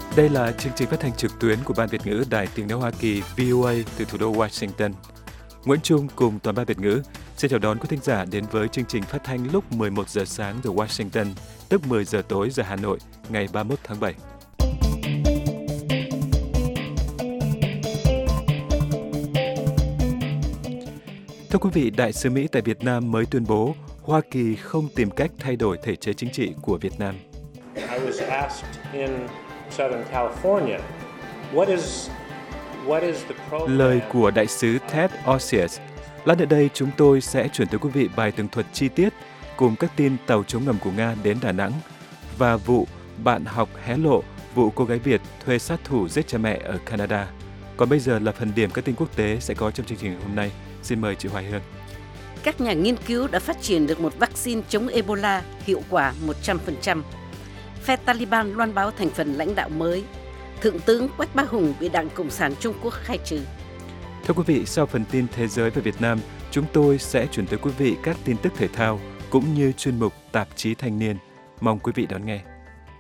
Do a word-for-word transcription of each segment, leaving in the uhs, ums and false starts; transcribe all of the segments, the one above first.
Đây là chương trình phát thanh trực tuyến của Ban Việt ngữ Đài Tiếng nói Hoa Kỳ vê o a từ thủ đô Washington. Nguyễn Trung cùng toàn ban Việt ngữ xin chào đón quý thính giả đến với chương trình phát thanh lúc mười một giờ sáng giờ Washington, tức mười giờ tối giờ Hà Nội, ngày ba mươi mốt tháng bảy. Thưa quý vị, Đại sứ Mỹ tại Việt Nam mới tuyên bố Hoa Kỳ không tìm cách thay đổi thể chế chính trị của Việt Nam. I was asked in Southern California, what is what is the program? Lời của Đại sứ Ted Osius. Lát nữa đây chúng tôi sẽ chuyển tới quý vị bài tường thuật chi tiết cùng các tin tàu chống ngầm của Nga đến Đà Nẵng và vụ bạn học hé lộ vụ cô gái Việt thuê sát thủ giết cha mẹ ở Canada. Còn bây giờ là phần điểm các tin quốc tế sẽ có trong chương trình hôm nay. Xin mời chị Hoài Hương. Các nhà nghiên cứu đã phát triển được một vaccine chống Ebola hiệu quả một trăm phần trăm. Phe Taliban loan báo thành phần lãnh đạo mới. Thượng tướng Quách Bá Hùng bị Đảng Cộng sản Trung Quốc khai trừ. Thưa quý vị, sau phần tin thế giới về Việt Nam, chúng tôi sẽ chuyển tới quý vị các tin tức thể thao cũng như chuyên mục tạp chí thanh niên. Mong quý vị đón nghe.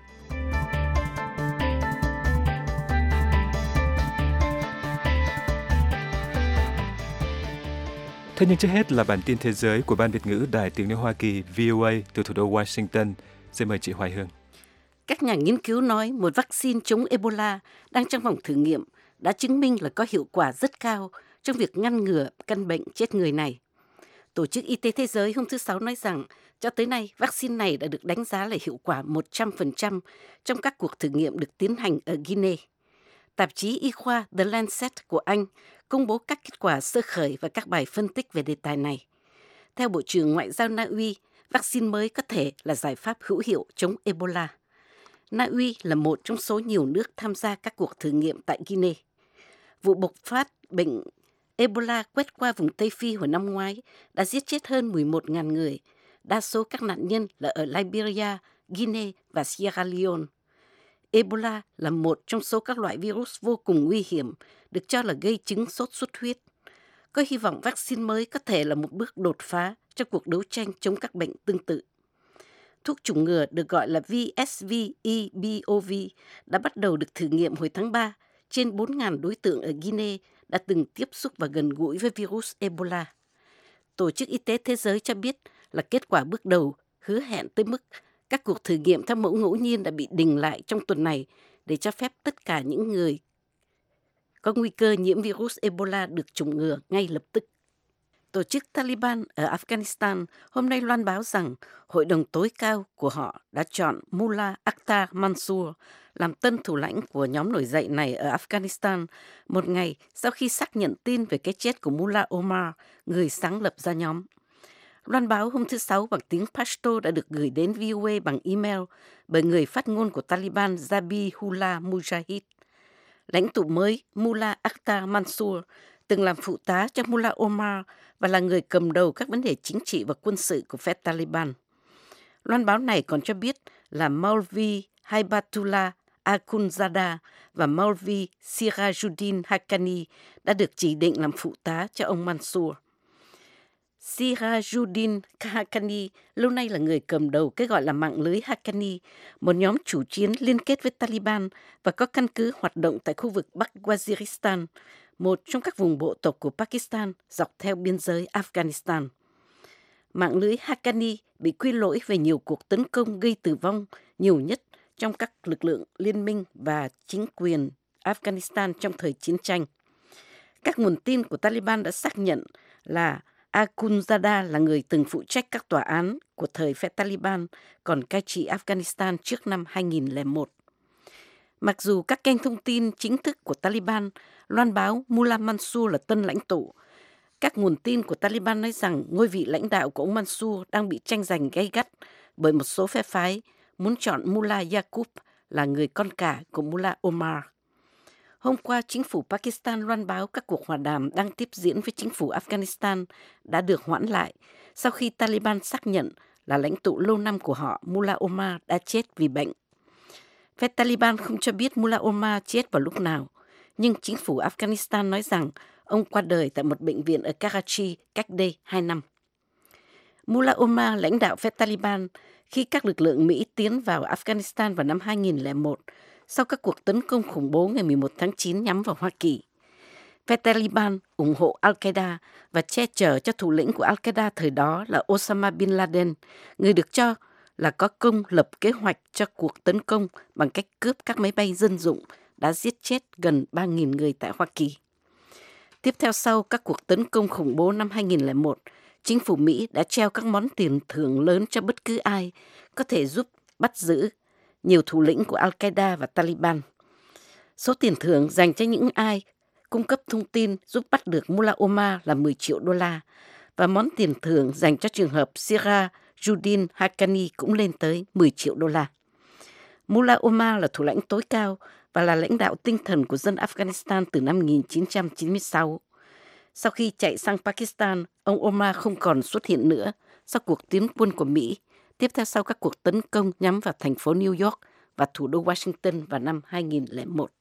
Thế nhưng trước hết là bản tin thế giới của Ban Việt ngữ Đài Tiếng nói Hoa Kỳ vê o a từ thủ đô Washington. Xin mời chị Hoài Hương. Các nhà nghiên cứu nói một vaccine chống Ebola đang trong vòng thử nghiệm đã chứng minh là có hiệu quả rất cao trong việc ngăn ngừa căn bệnh chết người này. Tổ chức Y tế Thế giới hôm thứ Sáu nói rằng cho tới nay vaccine này đã được đánh giá là hiệu quả một trăm phần trăm trong các cuộc thử nghiệm được tiến hành ở Guinea. Tạp chí y khoa The Lancet của Anh công bố các kết quả sơ khởi và các bài phân tích về đề tài này. Theo Bộ trưởng Ngoại giao Na Uy, vaccine mới có thể là giải pháp hữu hiệu chống Ebola. Na Uy là một trong số nhiều nước tham gia các cuộc thử nghiệm tại Guinea. Vụ bộc phát bệnh Ebola quét qua vùng Tây Phi hồi năm ngoái đã giết chết hơn mười một nghìn người, đa số các nạn nhân là ở Liberia, Guinea và Sierra Leone. Ebola là một trong số các loại virus vô cùng nguy hiểm, được cho là gây chứng sốt xuất huyết. Có hy vọng vaccine mới có thể là một bước đột phá trong cuộc đấu tranh chống các bệnh tương tự. Thuốc chủng ngừa được gọi là vê ét vê e bê o vê đã bắt đầu được thử nghiệm hồi tháng ba trên bốn nghìn đối tượng ở Guinea đã từng tiếp xúc và gần gũi với virus Ebola. Tổ chức Y tế Thế giới cho biết là kết quả bước đầu hứa hẹn tới mức các cuộc thử nghiệm theo mẫu ngẫu nhiên đã bị đình lại trong tuần này để cho phép tất cả những người có nguy cơ nhiễm virus Ebola được chủng ngừa ngay lập tức. Tổ chức Taliban ở Afghanistan hôm nay loan báo rằng hội đồng tối cao của họ đã chọn Mullah Akhtar Mansour làm tân thủ lãnh của nhóm nổi dậy này ở Afghanistan một ngày sau khi xác nhận tin về cái chết của Mullah Omar, người sáng lập ra nhóm. Loan báo hôm thứ Sáu bằng tiếng Pashto đã được gửi đến vê o a bằng email bởi người phát ngôn của Taliban Zabihullah Mujahid. Lãnh tụ mới Mullah Akhtar Mansour từng làm phụ tá cho Mullah Omar và là người cầm đầu các vấn đề chính trị và quân sự của phe Taliban. Loan báo này còn cho biết là Maulvi Haibatullah Akhundzada và Maulvi Sirajuddin Haqqani đã được chỉ định làm phụ tá cho ông Mansour. Sirajuddin Haqqani lâu nay là người cầm đầu cái gọi là mạng lưới Haqqani, một nhóm chủ chiến liên kết với Taliban và có căn cứ hoạt động tại khu vực Bắc Waziristan, một trong các vùng bộ tộc của Pakistan dọc theo biên giới Afghanistan. Mạng lưới Haqqani bị quy lỗi về nhiều cuộc tấn công gây tử vong, nhiều nhất trong các lực lượng liên minh và chính quyền Afghanistan trong thời chiến tranh. Các nguồn tin của Taliban đã xác nhận là Akhundzada là người từng phụ trách các tòa án của thời phe Taliban còn cai trị Afghanistan trước năm hai nghìn lẻ một. Mặc dù các kênh thông tin chính thức của Taliban loan báo Mullah Mansour là tân lãnh tụ, các nguồn tin của Taliban nói rằng ngôi vị lãnh đạo của ông Mansour đang bị tranh giành gay gắt bởi một số phe phái muốn chọn Mullah Yaqub là người con cả của Mullah Omar. Hôm qua, chính phủ Pakistan loan báo các cuộc hòa đàm đang tiếp diễn với chính phủ Afghanistan đã được hoãn lại sau khi Taliban xác nhận là lãnh tụ lâu năm của họ Mullah Omar đã chết vì bệnh. Phe Taliban không cho biết Mullah Omar chết vào lúc nào, nhưng chính phủ Afghanistan nói rằng ông qua đời tại một bệnh viện ở Karachi cách đây hai năm. Mullah Omar lãnh đạo phe Taliban khi các lực lượng Mỹ tiến vào Afghanistan vào năm hai nghìn lẻ một sau các cuộc tấn công khủng bố ngày mười một tháng chín nhắm vào Hoa Kỳ. Phe Taliban ủng hộ Al-Qaeda và che chở cho thủ lĩnh của Al-Qaeda thời đó là Osama Bin Laden, người được cho là có công lập kế hoạch cho cuộc tấn công bằng cách cướp các máy bay dân dụng đã giết chết gần ba nghìn người tại Hoa Kỳ. Tiếp theo sau các cuộc tấn công khủng bố năm hai nghìn lẻ một, chính phủ Mỹ đã treo các món tiền thưởng lớn cho bất cứ ai có thể giúp bắt giữ nhiều thủ lĩnh của Al-Qaeda và Taliban. Số tiền thưởng dành cho những ai cung cấp thông tin giúp bắt được Mullah Omar là mười triệu đô la, và món tiền thưởng dành cho trường hợp Sirajuddin Haqqani cũng lên tới mười triệu đô la. Mullah Omar là thủ lãnh tối cao và là lãnh đạo tinh thần của dân Afghanistan từ năm một nghìn chín trăm chín mươi sáu. Sau khi chạy sang Pakistan, ông Omar không còn xuất hiện nữa sau cuộc tiến quân của Mỹ, tiếp theo sau các cuộc tấn công nhắm vào thành phố New York và thủ đô Washington vào năm hai nghìn lẻ một.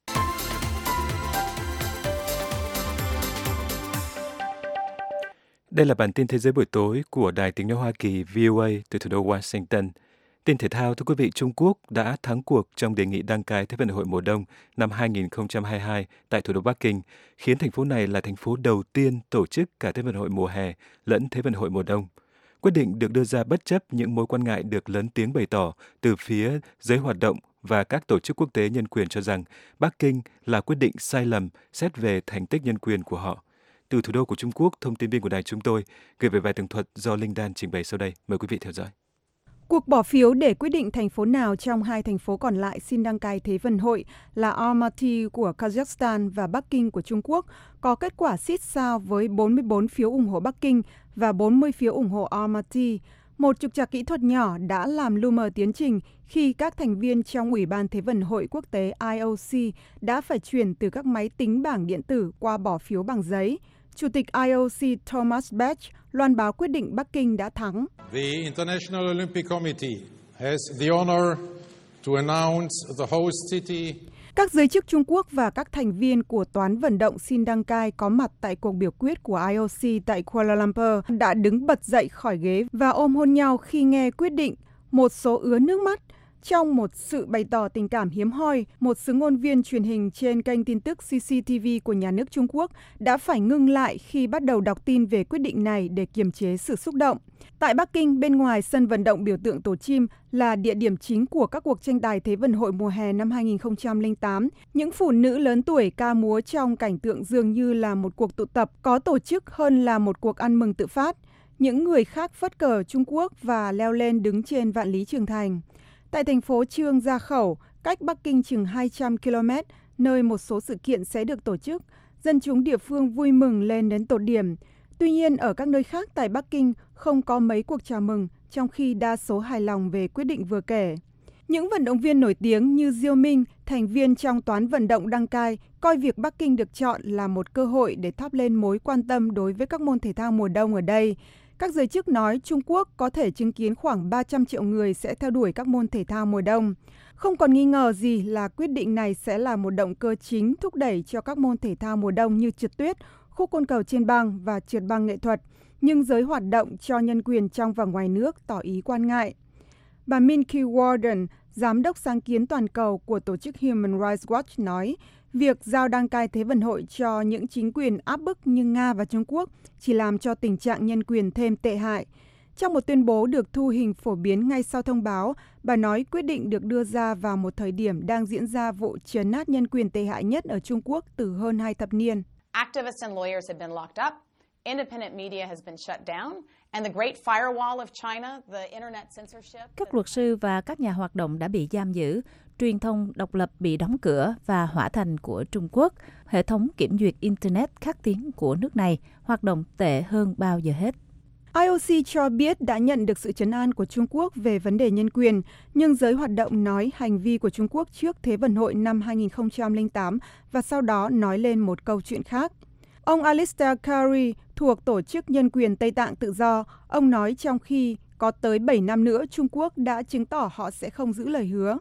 Đây là bản tin Thế giới buổi tối của Đài Tiếng nói Hoa Kỳ vê o a từ thủ đô Washington. Tin thể thao, thưa quý vị, Trung Quốc đã thắng cuộc trong đề nghị đăng cai Thế vận hội mùa đông năm hai nghìn không trăm hai mươi hai tại thủ đô Bắc Kinh, khiến thành phố này là thành phố đầu tiên tổ chức cả Thế vận hội mùa hè lẫn Thế vận hội mùa đông. Quyết định được đưa ra bất chấp những mối quan ngại được lớn tiếng bày tỏ từ phía giới hoạt động và các tổ chức quốc tế nhân quyền cho rằng Bắc Kinh là quyết định sai lầm xét về thành tích nhân quyền của họ. Từ thủ đô của Trung Quốc, thông tin viên của đài chúng tôi gửi về bài tường thuật do Linh Đan trình bày sau đây. Mời quý vị theo dõi. Cuộc bỏ phiếu để quyết định thành phố nào trong hai thành phố còn lại xin đăng cai Thế vận hội là Almaty của Kazakhstan và Bắc Kinh của Trung Quốc có kết quả xít sao với bốn mươi bốn phiếu ủng hộ Bắc Kinh và bốn mươi phiếu ủng hộ Almaty. Một trục trặc kỹ thuật nhỏ đã làm lu mờ tiến trình khi các thành viên trong Ủy ban Thế vận hội quốc tế I O C đã phải chuyển từ các máy tính bảng điện tử qua bỏ phiếu bằng giấy. Chủ tịch I O C Thomas Bach loan báo quyết định Bắc Kinh đã thắng. The International Olympic Committee has the honor to announce the host city. Các giới chức Trung Quốc và các thành viên của Toán vận động xin đăng cai có mặt tại cuộc biểu quyết của I O C tại Kuala Lumpur đã đứng bật dậy khỏi ghế và ôm hôn nhau khi nghe quyết định, một số ứa nước mắt. Trong một sự bày tỏ tình cảm hiếm hoi, một xứ ngôn viên truyền hình trên kênh tin tức C C T V của nhà nước Trung Quốc đã phải ngưng lại khi bắt đầu đọc tin về quyết định này để kiềm chế sự xúc động. Tại Bắc Kinh, bên ngoài sân vận động biểu tượng Tổ chim là địa điểm chính của các cuộc tranh tài Thế vận hội mùa hè năm hai nghìn không trăm lẻ tám, những phụ nữ lớn tuổi ca múa trong cảnh tượng dường như là một cuộc tụ tập có tổ chức hơn là một cuộc ăn mừng tự phát. Những người khác phất cờ Trung Quốc và leo lên đứng trên vạn lý trường thành. Tại thành phố Trương Gia Khẩu, cách Bắc Kinh chừng hai trăm ki lô mét, nơi một số sự kiện sẽ được tổ chức, dân chúng địa phương vui mừng lên đến tột điểm. Tuy nhiên, ở các nơi khác tại Bắc Kinh không có mấy cuộc chào mừng, trong khi đa số hài lòng về quyết định vừa kể. Những vận động viên nổi tiếng như Diêu Minh, thành viên trong Toán vận động đăng cai, coi việc Bắc Kinh được chọn là một cơ hội để thắp lên mối quan tâm đối với các môn thể thao mùa đông ở đây. Các giới chức nói Trung Quốc có thể chứng kiến khoảng ba trăm triệu người sẽ theo đuổi các môn thể thao mùa đông. Không còn nghi ngờ gì là quyết định này sẽ là một động cơ chính thúc đẩy cho các môn thể thao mùa đông như trượt tuyết, khúc côn cầu trên băng và trượt băng nghệ thuật, nhưng giới hoạt động cho nhân quyền trong và ngoài nước tỏ ý quan ngại. Bà Minky Warden, giám đốc sáng kiến toàn cầu của tổ chức Human Rights Watch nói, việc giao đăng cai Thế vận hội cho những chính quyền áp bức như Nga và Trung Quốc chỉ làm cho tình trạng nhân quyền thêm tệ hại. Trong một tuyên bố được thu hình phổ biến ngay sau thông báo, bà nói quyết định được đưa ra vào một thời điểm đang diễn ra vụ trấn áp nhân quyền tệ hại nhất ở Trung Quốc từ hơn hai thập niên. Activists and lawyers have been locked up. Independent media has been shut down, and the Great Firewall of China, the internet censorship. Các luật sư và các nhà hoạt động đã bị giam giữ, truyền thông độc lập bị đóng cửa và hỏa thành của Trung Quốc, hệ thống kiểm duyệt internet khắc tiếng của nước này hoạt động tệ hơn bao giờ hết. I O C cho biết đã nhận được sự trấn an của Trung Quốc về vấn đề nhân quyền, nhưng giới hoạt động nói hành vi của Trung Quốc trước Thế vận hội năm hai nghìn không trăm lẻ tám và sau đó nói lên một câu chuyện khác. Ông Alistair Curry thuộc Tổ chức Nhân quyền Tây Tạng Tự do, ông nói trong khi có tới bảy năm nữa Trung Quốc đã chứng tỏ họ sẽ không giữ lời hứa.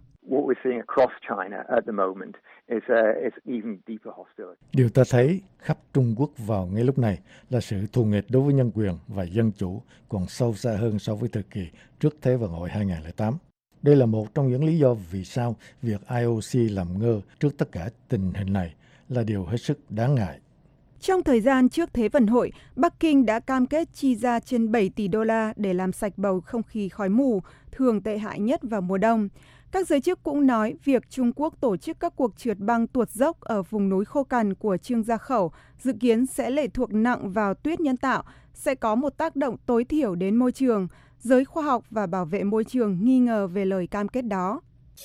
Điều ta thấy khắp Trung Quốc vào ngay lúc này là sự thù nghịch đối với nhân quyền và dân chủ còn sâu xa hơn so với thời kỳ trước Thế vận hội hai nghìn không trăm lẻ tám. Đây là một trong những lý do vì sao việc i o c làm ngơ trước tất cả tình hình này là điều hết sức đáng ngại. Trong thời gian trước Thế vận hội, Bắc Kinh đã cam kết chi ra trên bảy tỷ đô la để làm sạch bầu không khí khói mù, thường tệ hại nhất vào mùa đông. Các giới chức cũng nói việc Trung Quốc tổ chức các cuộc trượt băng tuột dốc ở vùng núi khô cằn của Chương Gia Khẩu dự kiến sẽ lệ thuộc nặng vào tuyết nhân tạo, sẽ có một tác động tối thiểu đến môi trường. Giới khoa học và bảo vệ môi trường nghi ngờ về lời cam kết đó.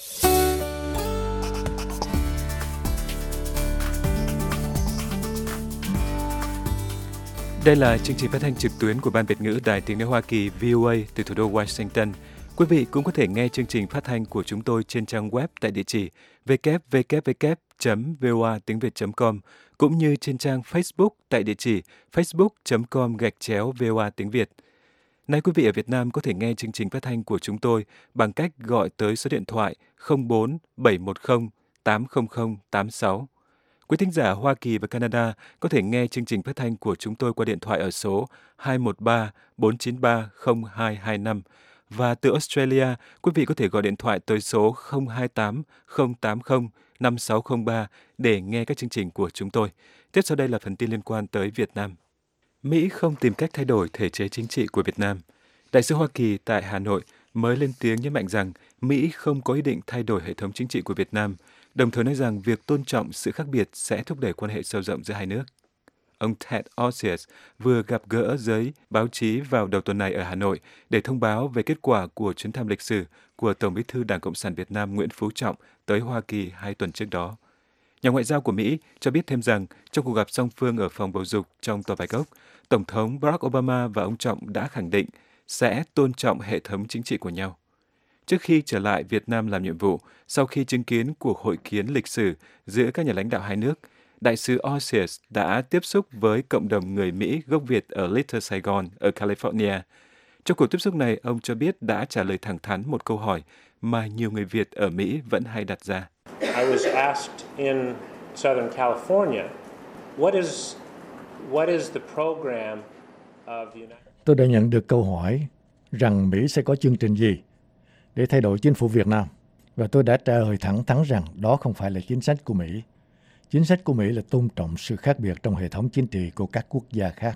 Đây là chương trình phát thanh trực tuyến của Ban Việt ngữ Đài Tiếng nói Hoa Kỳ V O A từ thủ đô Washington. Quý vị cũng có thể nghe chương trình phát thanh của chúng tôi trên trang web tại địa chỉ w w w chấm v o a tiếng việt chấm com cũng như trên trang Facebook tại địa chỉ facebook chấm com gạch chéo v o a tiếng Việt. Nay quý vị ở Việt Nam có thể nghe chương trình phát thanh của chúng tôi bằng cách gọi tới số điện thoại không bốn bảy một không tám không không tám sáu. Quý thính giả Hoa Kỳ và Canada có thể nghe chương trình phát thanh của chúng tôi qua điện thoại ở số hai một ba bốn chín ba không hai hai năm. Và từ Australia, quý vị có thể gọi điện thoại tới số không hai tám không tám không năm sáu không ba để nghe các chương trình của chúng tôi. Tiếp sau đây là phần tin liên quan tới Việt Nam. Mỹ không tìm cách thay đổi thể chế chính trị của Việt Nam. Đại sứ Hoa Kỳ tại Hà Nội mới lên tiếng nhấn mạnh rằng Mỹ không có ý định thay đổi hệ thống chính trị của Việt Nam, đồng thời nói rằng việc tôn trọng sự khác biệt sẽ thúc đẩy quan hệ sâu rộng giữa hai nước. Ông Ted Osius vừa gặp gỡ giới báo chí vào đầu tuần này ở Hà Nội để thông báo về kết quả của chuyến thăm lịch sử của Tổng bí thư Đảng Cộng sản Việt Nam Nguyễn Phú Trọng tới Hoa Kỳ hai tuần trước đó. Nhà ngoại giao của Mỹ cho biết thêm rằng trong cuộc gặp song phương ở phòng bầu dục trong Tòa Bạch Ốc, Tổng thống Barack Obama và ông Trọng đã khẳng định sẽ tôn trọng hệ thống chính trị của nhau. Trước khi trở lại Việt Nam làm nhiệm vụ, sau khi chứng kiến cuộc hội kiến lịch sử giữa các nhà lãnh đạo hai nước, Đại sứ Osius đã tiếp xúc với cộng đồng người Mỹ gốc Việt ở Little Sài Gòn ở California. Trong cuộc tiếp xúc này, ông cho biết đã trả lời thẳng thắn một câu hỏi mà nhiều người Việt ở Mỹ vẫn hay đặt ra. I was asked in Southern California, what is what is the program of the United Tôi đã nhận được câu hỏi rằng Mỹ sẽ có chương trình gì để thay đổi chính phủ Việt Nam, và tôi đã trả lời thẳng thắn rằng đó không phải là chính sách của Mỹ. Chính sách của Mỹ là tôn trọng sự khác biệt trong hệ thống chính trị của các quốc gia khác.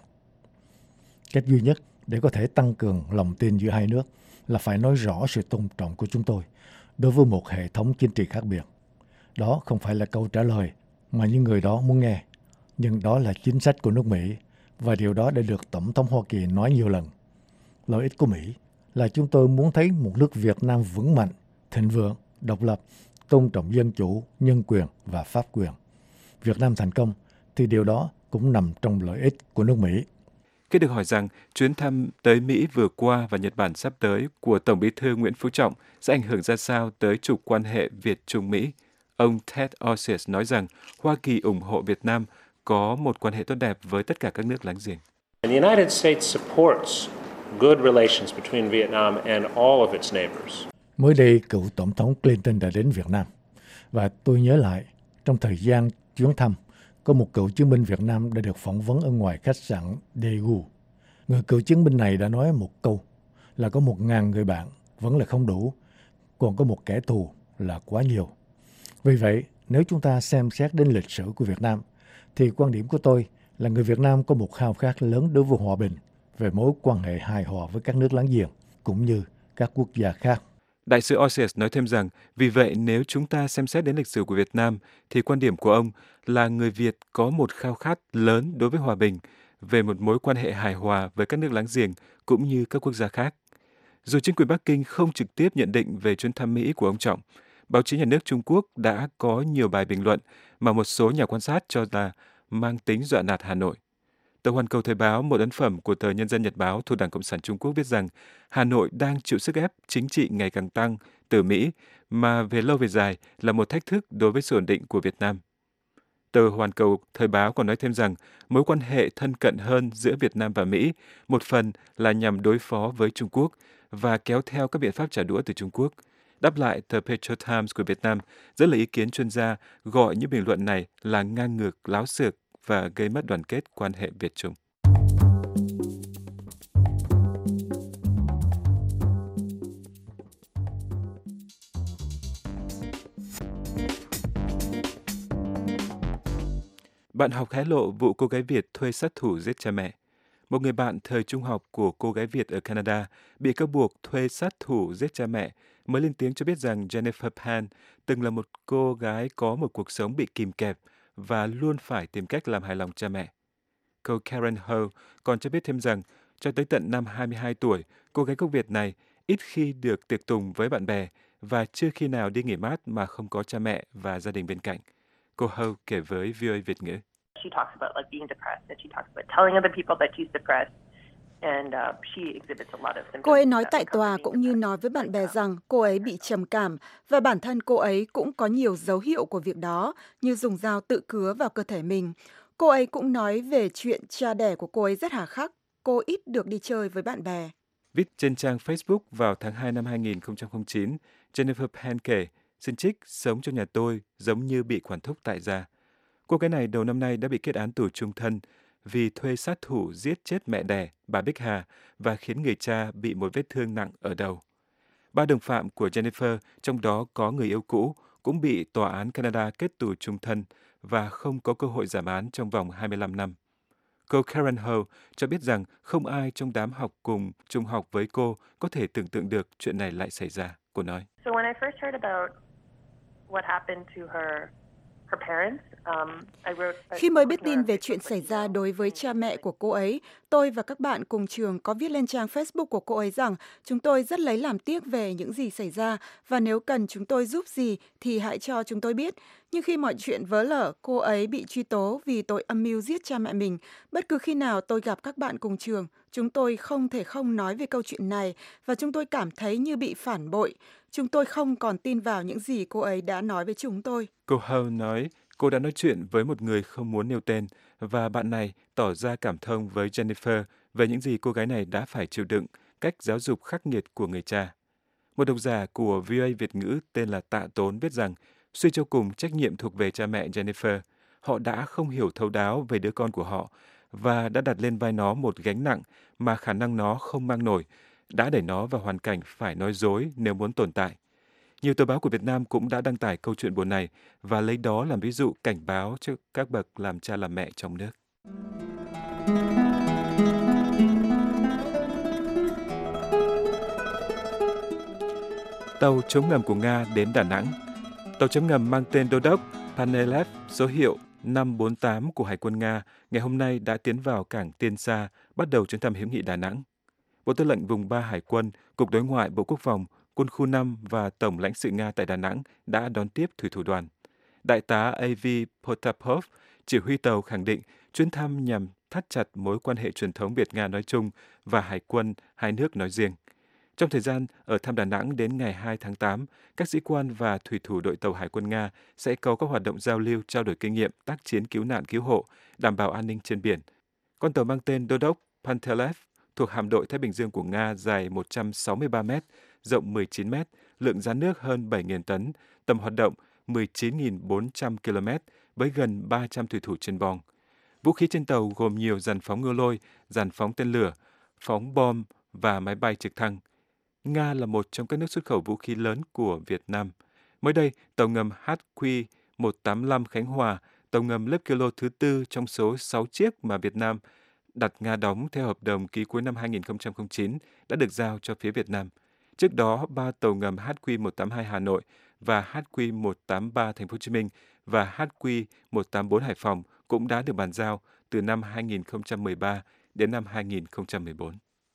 Cách duy nhất để có thể tăng cường lòng tin giữa hai nước là phải nói rõ sự tôn trọng của chúng tôi đối với một hệ thống chính trị khác biệt. Đó không phải là câu trả lời mà những người đó muốn nghe, nhưng đó là chính sách của nước Mỹ, và điều đó đã được Tổng thống Hoa Kỳ nói nhiều lần. Lợi ích của Mỹ là chúng tôi muốn thấy một nước Việt Nam vững mạnh, thịnh vượng, độc lập, tôn trọng dân chủ, nhân quyền và pháp quyền. Việt Nam thành công thì điều đó cũng nằm trong lợi ích của nước Mỹ. Khi được hỏi rằng chuyến thăm tới Mỹ vừa qua và Nhật Bản sắp tới của Tổng bí thư Nguyễn Phú Trọng sẽ ảnh hưởng ra sao tới trục quan hệ Việt-Trung-Mỹ, ông Ted Osius nói rằng Hoa Kỳ ủng hộ Việt Nam có một quan hệ tốt đẹp với tất cả các nước láng giềng. The United States supports good relations between Vietnam and all of its neighbors. Mới đây, cựu Tổng thống Clinton đã đến Việt Nam, và tôi nhớ lại trong thời gian chuyến thăm, có một cựu chiến binh Việt Nam đã được phỏng vấn ở ngoài khách sạn Daegu. Người cựu chiến binh này đã nói một câu là có một ngàn người bạn vẫn là không đủ, còn có một kẻ thù là quá nhiều. Vì vậy, nếu chúng ta xem xét đến lịch sử của Việt Nam, thì quan điểm của tôi là người Việt Nam có một khao khát lớn đối với hòa bình, về mối quan hệ hài hòa với các nước láng giềng, cũng như các quốc gia khác. Đại sứ Osius nói thêm rằng, vì vậy nếu chúng ta xem xét đến lịch sử của Việt Nam, thì quan điểm của ông là người Việt có một khao khát lớn đối với hòa bình, về một mối quan hệ hài hòa với các nước láng giềng, cũng như các quốc gia khác. Dù chính quyền Bắc Kinh không trực tiếp nhận định về chuyến thăm Mỹ của ông Trọng, báo chí nhà nước Trung Quốc đã có nhiều bài bình luận mà một số nhà quan sát cho là mang tính dọa nạt Hà Nội. Tờ Hoàn Cầu Thời báo, một ấn phẩm của tờ Nhân dân Nhật báo thuộc Đảng Cộng sản Trung Quốc viết rằng Hà Nội đang chịu sức ép chính trị ngày càng tăng từ Mỹ mà về lâu về dài là một thách thức đối với sự ổn định của Việt Nam. Tờ Hoàn Cầu Thời báo còn nói thêm rằng mối quan hệ thân cận hơn giữa Việt Nam và Mỹ một phần là nhằm đối phó với Trung Quốc và kéo theo các biện pháp trả đũa từ Trung Quốc. Đáp lại, tờ Petro Times của Việt Nam dẫn lời ý kiến chuyên gia gọi những bình luận này là ngang ngược, láo xược và gây mất đoàn kết quan hệ Việt-Trung. Bạn học hé lộ vụ cô gái Việt thuê sát thủ giết cha mẹ. Một người bạn thời trung học của cô gái Việt ở Canada bị cáo buộc thuê sát thủ giết cha mẹ mới lên tiếng cho biết rằng Jennifer Pan từng là một cô gái có một cuộc sống bị kìm kẹp và luôn phải tìm cách làm hài lòng cha mẹ. Cô Karen Ho còn cho biết thêm rằng cho tới tận năm hai mươi hai tuổi, cô gái gốc Việt này ít khi được tiệc tùng với bạn bè và chưa khi nào đi nghỉ mát mà không có cha mẹ và gia đình bên cạnh. Cô Ho kể với vê o a Việt ngữ. She talks about like being depressed, and she talks about telling other people that she's depressed, and uh, she exhibits a lot of symptoms. Cô ấy nói tại tòa cũng như nói với bạn bè rằng cô ấy bị trầm cảm và bản thân cô ấy cũng có nhiều dấu hiệu của việc đó, như dùng dao tự cứa vào cơ thể mình. Cô ấy cũng nói về chuyện cha đẻ của cô ấy rất hà khắc. Cô ít được đi chơi với bạn bè. Viết trên trang Facebook vào tháng hai năm hai nghìn không trăm lẻ chín, Jennifer Pan kể, xin trích sống trong nhà tôi giống như bị quản thúc tại gia. Cô gái này đầu năm nay đã bị kết án tù chung thân vì thuê sát thủ giết chết mẹ đẻ, bà Bích Hà, và khiến người cha bị một vết thương nặng ở đầu. Ba đồng phạm của Jennifer, trong đó có người yêu cũ, cũng bị tòa án Canada kết tù chung thân và không có cơ hội giảm án trong vòng hai mươi lăm năm. Cô Karen Ho cho biết rằng không ai trong đám học cùng trung học với cô có thể tưởng tượng được chuyện này lại xảy ra. Cô nói. So when I first heard about what happened to her her parents, um, I wrote a Khi mới biết tin về chuyện xảy ra đối với cha mẹ của cô ấy, tôi và các bạn cùng trường có viết lên trang Facebook của cô ấy rằng chúng tôi rất lấy làm tiếc về những gì xảy ra và nếu cần chúng tôi giúp gì thì hãy cho chúng tôi biết. Nhưng khi mọi chuyện vỡ lở, cô ấy bị truy tố vì tội âm mưu giết cha mẹ mình. Bất cứ khi nào tôi gặp các bạn cùng trường, chúng tôi không thể không nói về câu chuyện này và chúng tôi cảm thấy như bị phản bội. Chúng tôi không còn tin vào những gì cô ấy đã nói với chúng tôi. Cô Ho nói cô đã nói chuyện với một người không muốn nêu tên và bạn này tỏ ra cảm thông với Jennifer về những gì cô gái này đã phải chịu đựng, cách giáo dục khắc nghiệt của người cha. Một độc giả của vê o a Việt ngữ tên là Tạ Tốn viết rằng suy cho cùng trách nhiệm thuộc về cha mẹ Jennifer. Họ đã không hiểu thấu đáo về đứa con của họ và đã đặt lên vai nó một gánh nặng mà khả năng nó không mang nổi, đã đẩy nó vào hoàn cảnh phải nói dối nếu muốn tồn tại. Nhiều tờ báo của Việt Nam cũng đã đăng tải câu chuyện buồn này và lấy đó làm ví dụ cảnh báo cho các bậc làm cha làm mẹ trong nước. Tàu chống ngầm của Nga đến Đà Nẵng. Tàu chống ngầm mang tên Đô đốc Panelev số hiệu năm bốn tám của Hải quân Nga ngày hôm nay đã tiến vào cảng Tiên Sa, bắt đầu chuyến thăm hữu nghị Đà Nẵng. Bộ Tư lệnh Vùng ba Hải quân, Cục Đối ngoại Bộ Quốc phòng, Quân khu năm và Tổng lãnh sự Nga tại Đà Nẵng đã đón tiếp thủy thủ đoàn. Đại tá a vê Potapov, chỉ huy tàu khẳng định chuyến thăm nhằm thắt chặt mối quan hệ truyền thống Việt-Nga nói chung và Hải quân hai nước nói riêng. Trong thời gian ở thăm Đà Nẵng đến ngày hai tháng tám, các sĩ quan và thủy thủ đội tàu Hải quân Nga sẽ có các hoạt động giao lưu, trao đổi kinh nghiệm, tác chiến cứu nạn cứu hộ, đảm bảo an ninh trên biển. Con tàu mang tên Đô đốc Pantelev thuộc hạm đội Thái Bình Dương của Nga dài một trăm sáu mươi ba mét, rộng mười chín mét, lượng gián nước hơn bảy nghìn tấn, tầm hoạt động mười chín nghìn bốn trăm ki lô mét với gần ba trăm thủy thủ trên bong. Vũ khí trên tàu gồm nhiều dàn phóng ngư lôi, dàn phóng tên lửa, phóng bom và máy bay trực thăng. Nga là một trong các nước xuất khẩu vũ khí lớn của Việt Nam. Mới đây, tàu ngầm hát quy một tám lăm Khánh Hòa, tàu ngầm lớp kilo thứ tư trong số sáu chiếc mà Việt Nam đặt Nga đóng theo hợp đồng ký cuối năm hai nghìn không trăm lẻ chín đã được giao cho phía Việt Nam. Trước đó, ba tàu ngầm hát quy một tám hai Hà Nội và hát quy một tám ba Thành phố Hồ Chí Minh và hát quy một tám bốn Hải Phòng cũng đã được bàn giao từ năm hai nghìn không trăm mười ba đến năm hai nghìn không trăm mười bốn.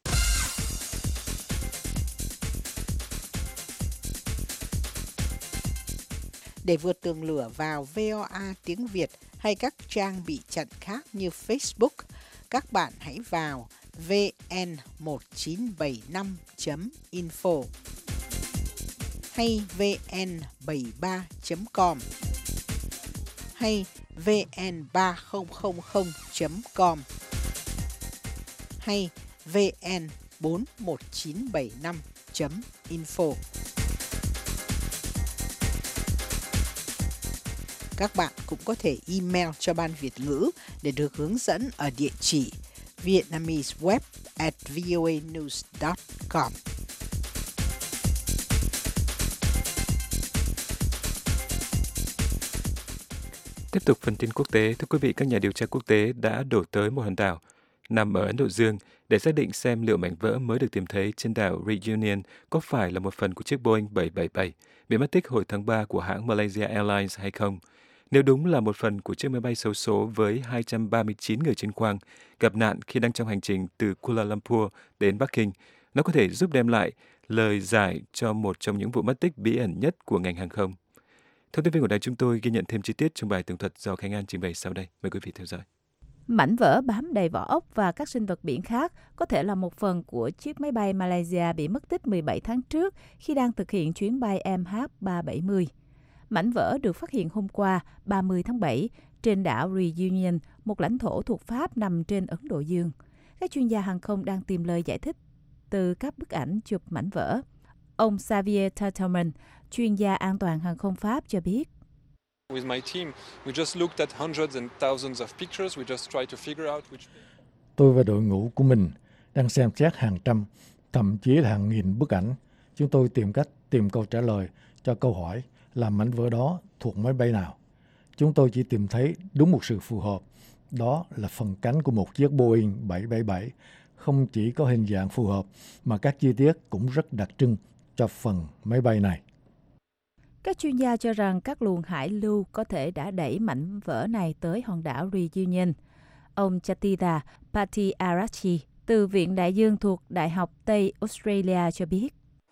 Để vượt tường lửa vào vê o a tiếng Việt hay các trang bị chặn khác như Facebook, các bạn hãy vào vê en một chín bảy năm chấm info hay vê en bảy ba chấm com hay vê en ba không không không chấm com hay vê en bốn một chín bảy năm chấm info. Các bạn cũng có thể email cho Ban Việt ngữ để được hướng dẫn ở địa chỉ vietnameseweb at voanews dot com. Tiếp tục phần tin quốc tế, thưa quý vị, các nhà điều tra quốc tế đã đổ tới một hòn đảo nằm ở Ấn Độ Dương để xác định xem liệu mảnh vỡ mới được tìm thấy trên đảo Reunion có phải là một phần của chiếc Boeing bảy bảy bảy bị mất tích hồi tháng ba của hãng Malaysia Airlines hay không. Nếu đúng là một phần của chiếc máy bay xấu số với hai trăm ba mươi chín người trên khoang gặp nạn khi đang trong hành trình từ Kuala Lumpur đến Bắc Kinh, nó có thể giúp đem lại lời giải cho một trong những vụ mất tích bí ẩn nhất của ngành hàng không. Thông tin viên của đài chúng tôi ghi nhận thêm chi tiết trong bài tường thuật do Khánh An trình bày sau đây. Mời quý vị theo dõi. Mảnh vỡ bám đầy vỏ ốc và các sinh vật biển khác có thể là một phần của chiếc máy bay Malaysia bị mất tích mười bảy tháng trước khi đang thực hiện chuyến bay M H ba bảy mươi. Mảnh vỡ được phát hiện hôm qua, ba mươi tháng bảy, trên đảo Reunion, một lãnh thổ thuộc Pháp nằm trên Ấn Độ Dương. Các chuyên gia hàng không đang tìm lời giải thích từ các bức ảnh chụp mảnh vỡ. Ông Xavier Tartelman, chuyên gia an toàn hàng không Pháp cho biết. Tôi và đội ngũ của mình đang xem xét hàng trăm, thậm chí là hàng nghìn bức ảnh. Chúng tôi tìm cách tìm câu trả lời cho câu hỏi là mảnh vỡ đó thuộc máy bay nào. Chúng tôi chỉ tìm thấy đúng một sự phù hợp, đó là phần cánh của một chiếc Boeing bảy bảy bảy. Không chỉ có hình dạng phù hợp mà các chi tiết cũng rất đặc trưng cho phần máy bay này. Các chuyên gia cho rằng các luồng hải lưu có thể đã đẩy mảnh vỡ này tới hòn đảo Reunion. Ông Chatida Patiarachi từ Viện Đại dương thuộc Đại học Tây Australia cho biết.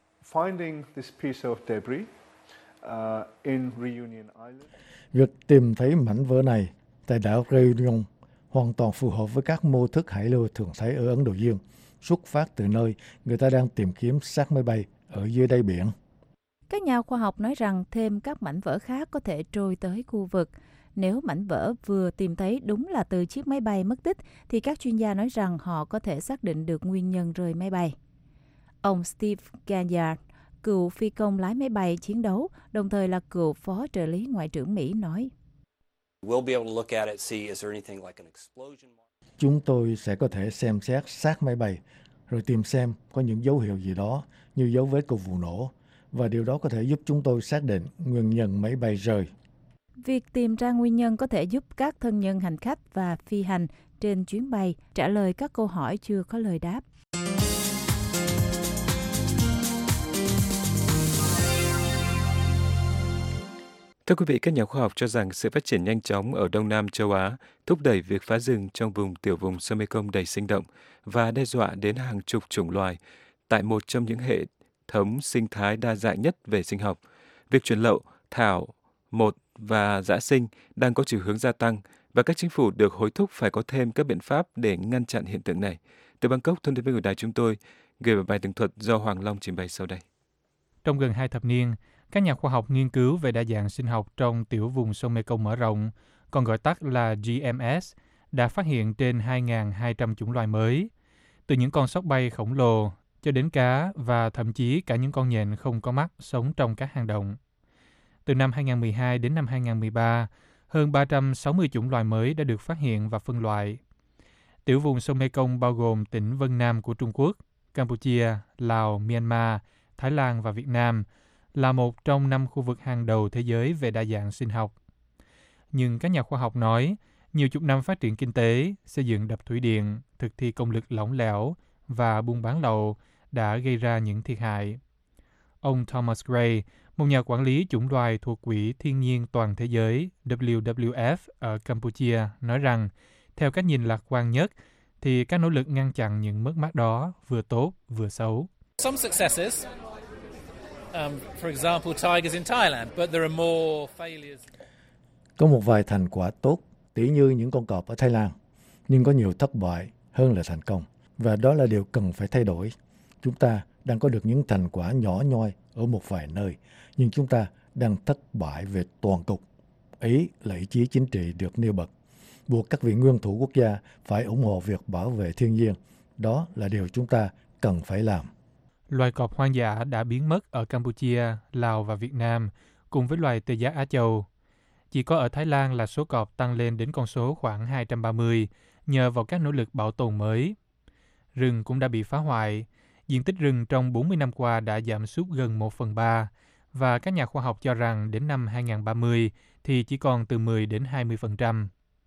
Việc tìm thấy mảnh vỡ này tại đảo Reunion hoàn toàn phù hợp với các mô thức hải lưu thường thấy ở Ấn Độ Dương, xuất phát từ nơi người ta đang tìm kiếm xác máy bay ở dưới đáy biển. Các nhà khoa học nói rằng thêm các mảnh vỡ khác có thể trôi tới khu vực. Nếu mảnh vỡ vừa tìm thấy đúng là từ chiếc máy bay mất tích, thì các chuyên gia nói rằng họ có thể xác định được nguyên nhân rơi máy bay. Ông Steve Ganyard, cựu phi công lái máy bay chiến đấu, đồng thời là cựu phó trợ lý ngoại trưởng Mỹ nói. Chúng tôi sẽ có thể xem xét xác máy bay, rồi tìm xem có những dấu hiệu gì đó như dấu vết của vụ nổ, và điều đó có thể giúp chúng tôi xác định nguyên nhân máy bay rơi. Việc tìm ra nguyên nhân có thể giúp các thân nhân hành khách và phi hành trên chuyến bay trả lời các câu hỏi chưa có lời đáp. Thưa quý vị, các nhà khoa học cho rằng sự phát triển nhanh chóng ở Đông Nam châu Á thúc đẩy việc phá rừng trong vùng tiểu vùng sông Mekong đầy sinh động và đe dọa đến hàng chục chủng loài tại một trong những hệ thống sinh thái đa dạng nhất về sinh học. Việc chuyển lậu, thảo, một và dã sinh đang có chiều hướng gia tăng và các chính phủ được hối thúc phải có thêm các biện pháp để ngăn chặn hiện tượng này. Từ Bangkok, thông tin viên của đài chúng tôi gửi vào bài tường thuật do Hoàng Long trình bày sau đây. Trong gần hai thập niên, các nhà khoa học nghiên cứu về đa dạng sinh học trong tiểu vùng sông Mekong mở rộng, còn gọi tắt là G M S, đã phát hiện trên hai nghìn hai trăm chủng loài mới, từ những con sóc bay khổng lồ cho đến cá và thậm chí cả những con nhện không có mắt sống trong các hang động. Từ năm hai nghìn không trăm mười hai đến năm hai nghìn không trăm mười ba, hơn ba trăm sáu mươi chủng loài mới đã được phát hiện và phân loại. Tiểu vùng sông Mekong bao gồm tỉnh Vân Nam của Trung Quốc, Campuchia, Lào, Myanmar, Thái Lan và Việt Nam, là một trong năm khu vực hàng đầu thế giới về đa dạng sinh học. Nhưng các nhà khoa học nói, nhiều chục năm phát triển kinh tế, xây dựng đập thủy điện, thực thi công lực lỏng lẻo và buôn bán lậu đã gây ra những thiệt hại. Ông Thomas Gray, một nhà quản lý chủng loài thuộc Quỹ Thiên nhiên Toàn Thế giới W W F ở Campuchia, nói rằng, theo cách nhìn lạc quan nhất, thì các nỗ lực ngăn chặn những mất mát đó vừa tốt vừa xấu. Some successes. Um, for example, tigers in Thailand, but there are more failures. Có một vài thành quả tốt, tỉ như những con cọp ở Thái Lan, nhưng có nhiều thất bại hơn là thành công, và đó là điều cần phải thay đổi. Chúng ta đang có được những thành quả nhỏ nhoi ở một vài nơi, nhưng chúng ta đang thất bại về toàn cục. Ý là ý chí chính trị được nêu bật, buộc các vị nguyên thủ quốc gia phải ủng hộ việc bảo vệ thiên nhiên. Đó là điều chúng ta cần phải làm. Loài cọp hoang dã đã biến mất ở Campuchia, Lào và Việt Nam, cùng với loài tê giác Á Châu. Chỉ có ở Thái Lan là số cọp tăng lên đến con số khoảng hai trăm ba mươi, nhờ vào các nỗ lực bảo tồn mới. Rừng cũng đã bị phá hoại. Diện tích rừng trong bốn mươi năm qua đã giảm sút gần một phần ba, và các nhà khoa học cho rằng đến năm hai không ba mươi thì chỉ còn từ mười đến hai mươi phần trăm.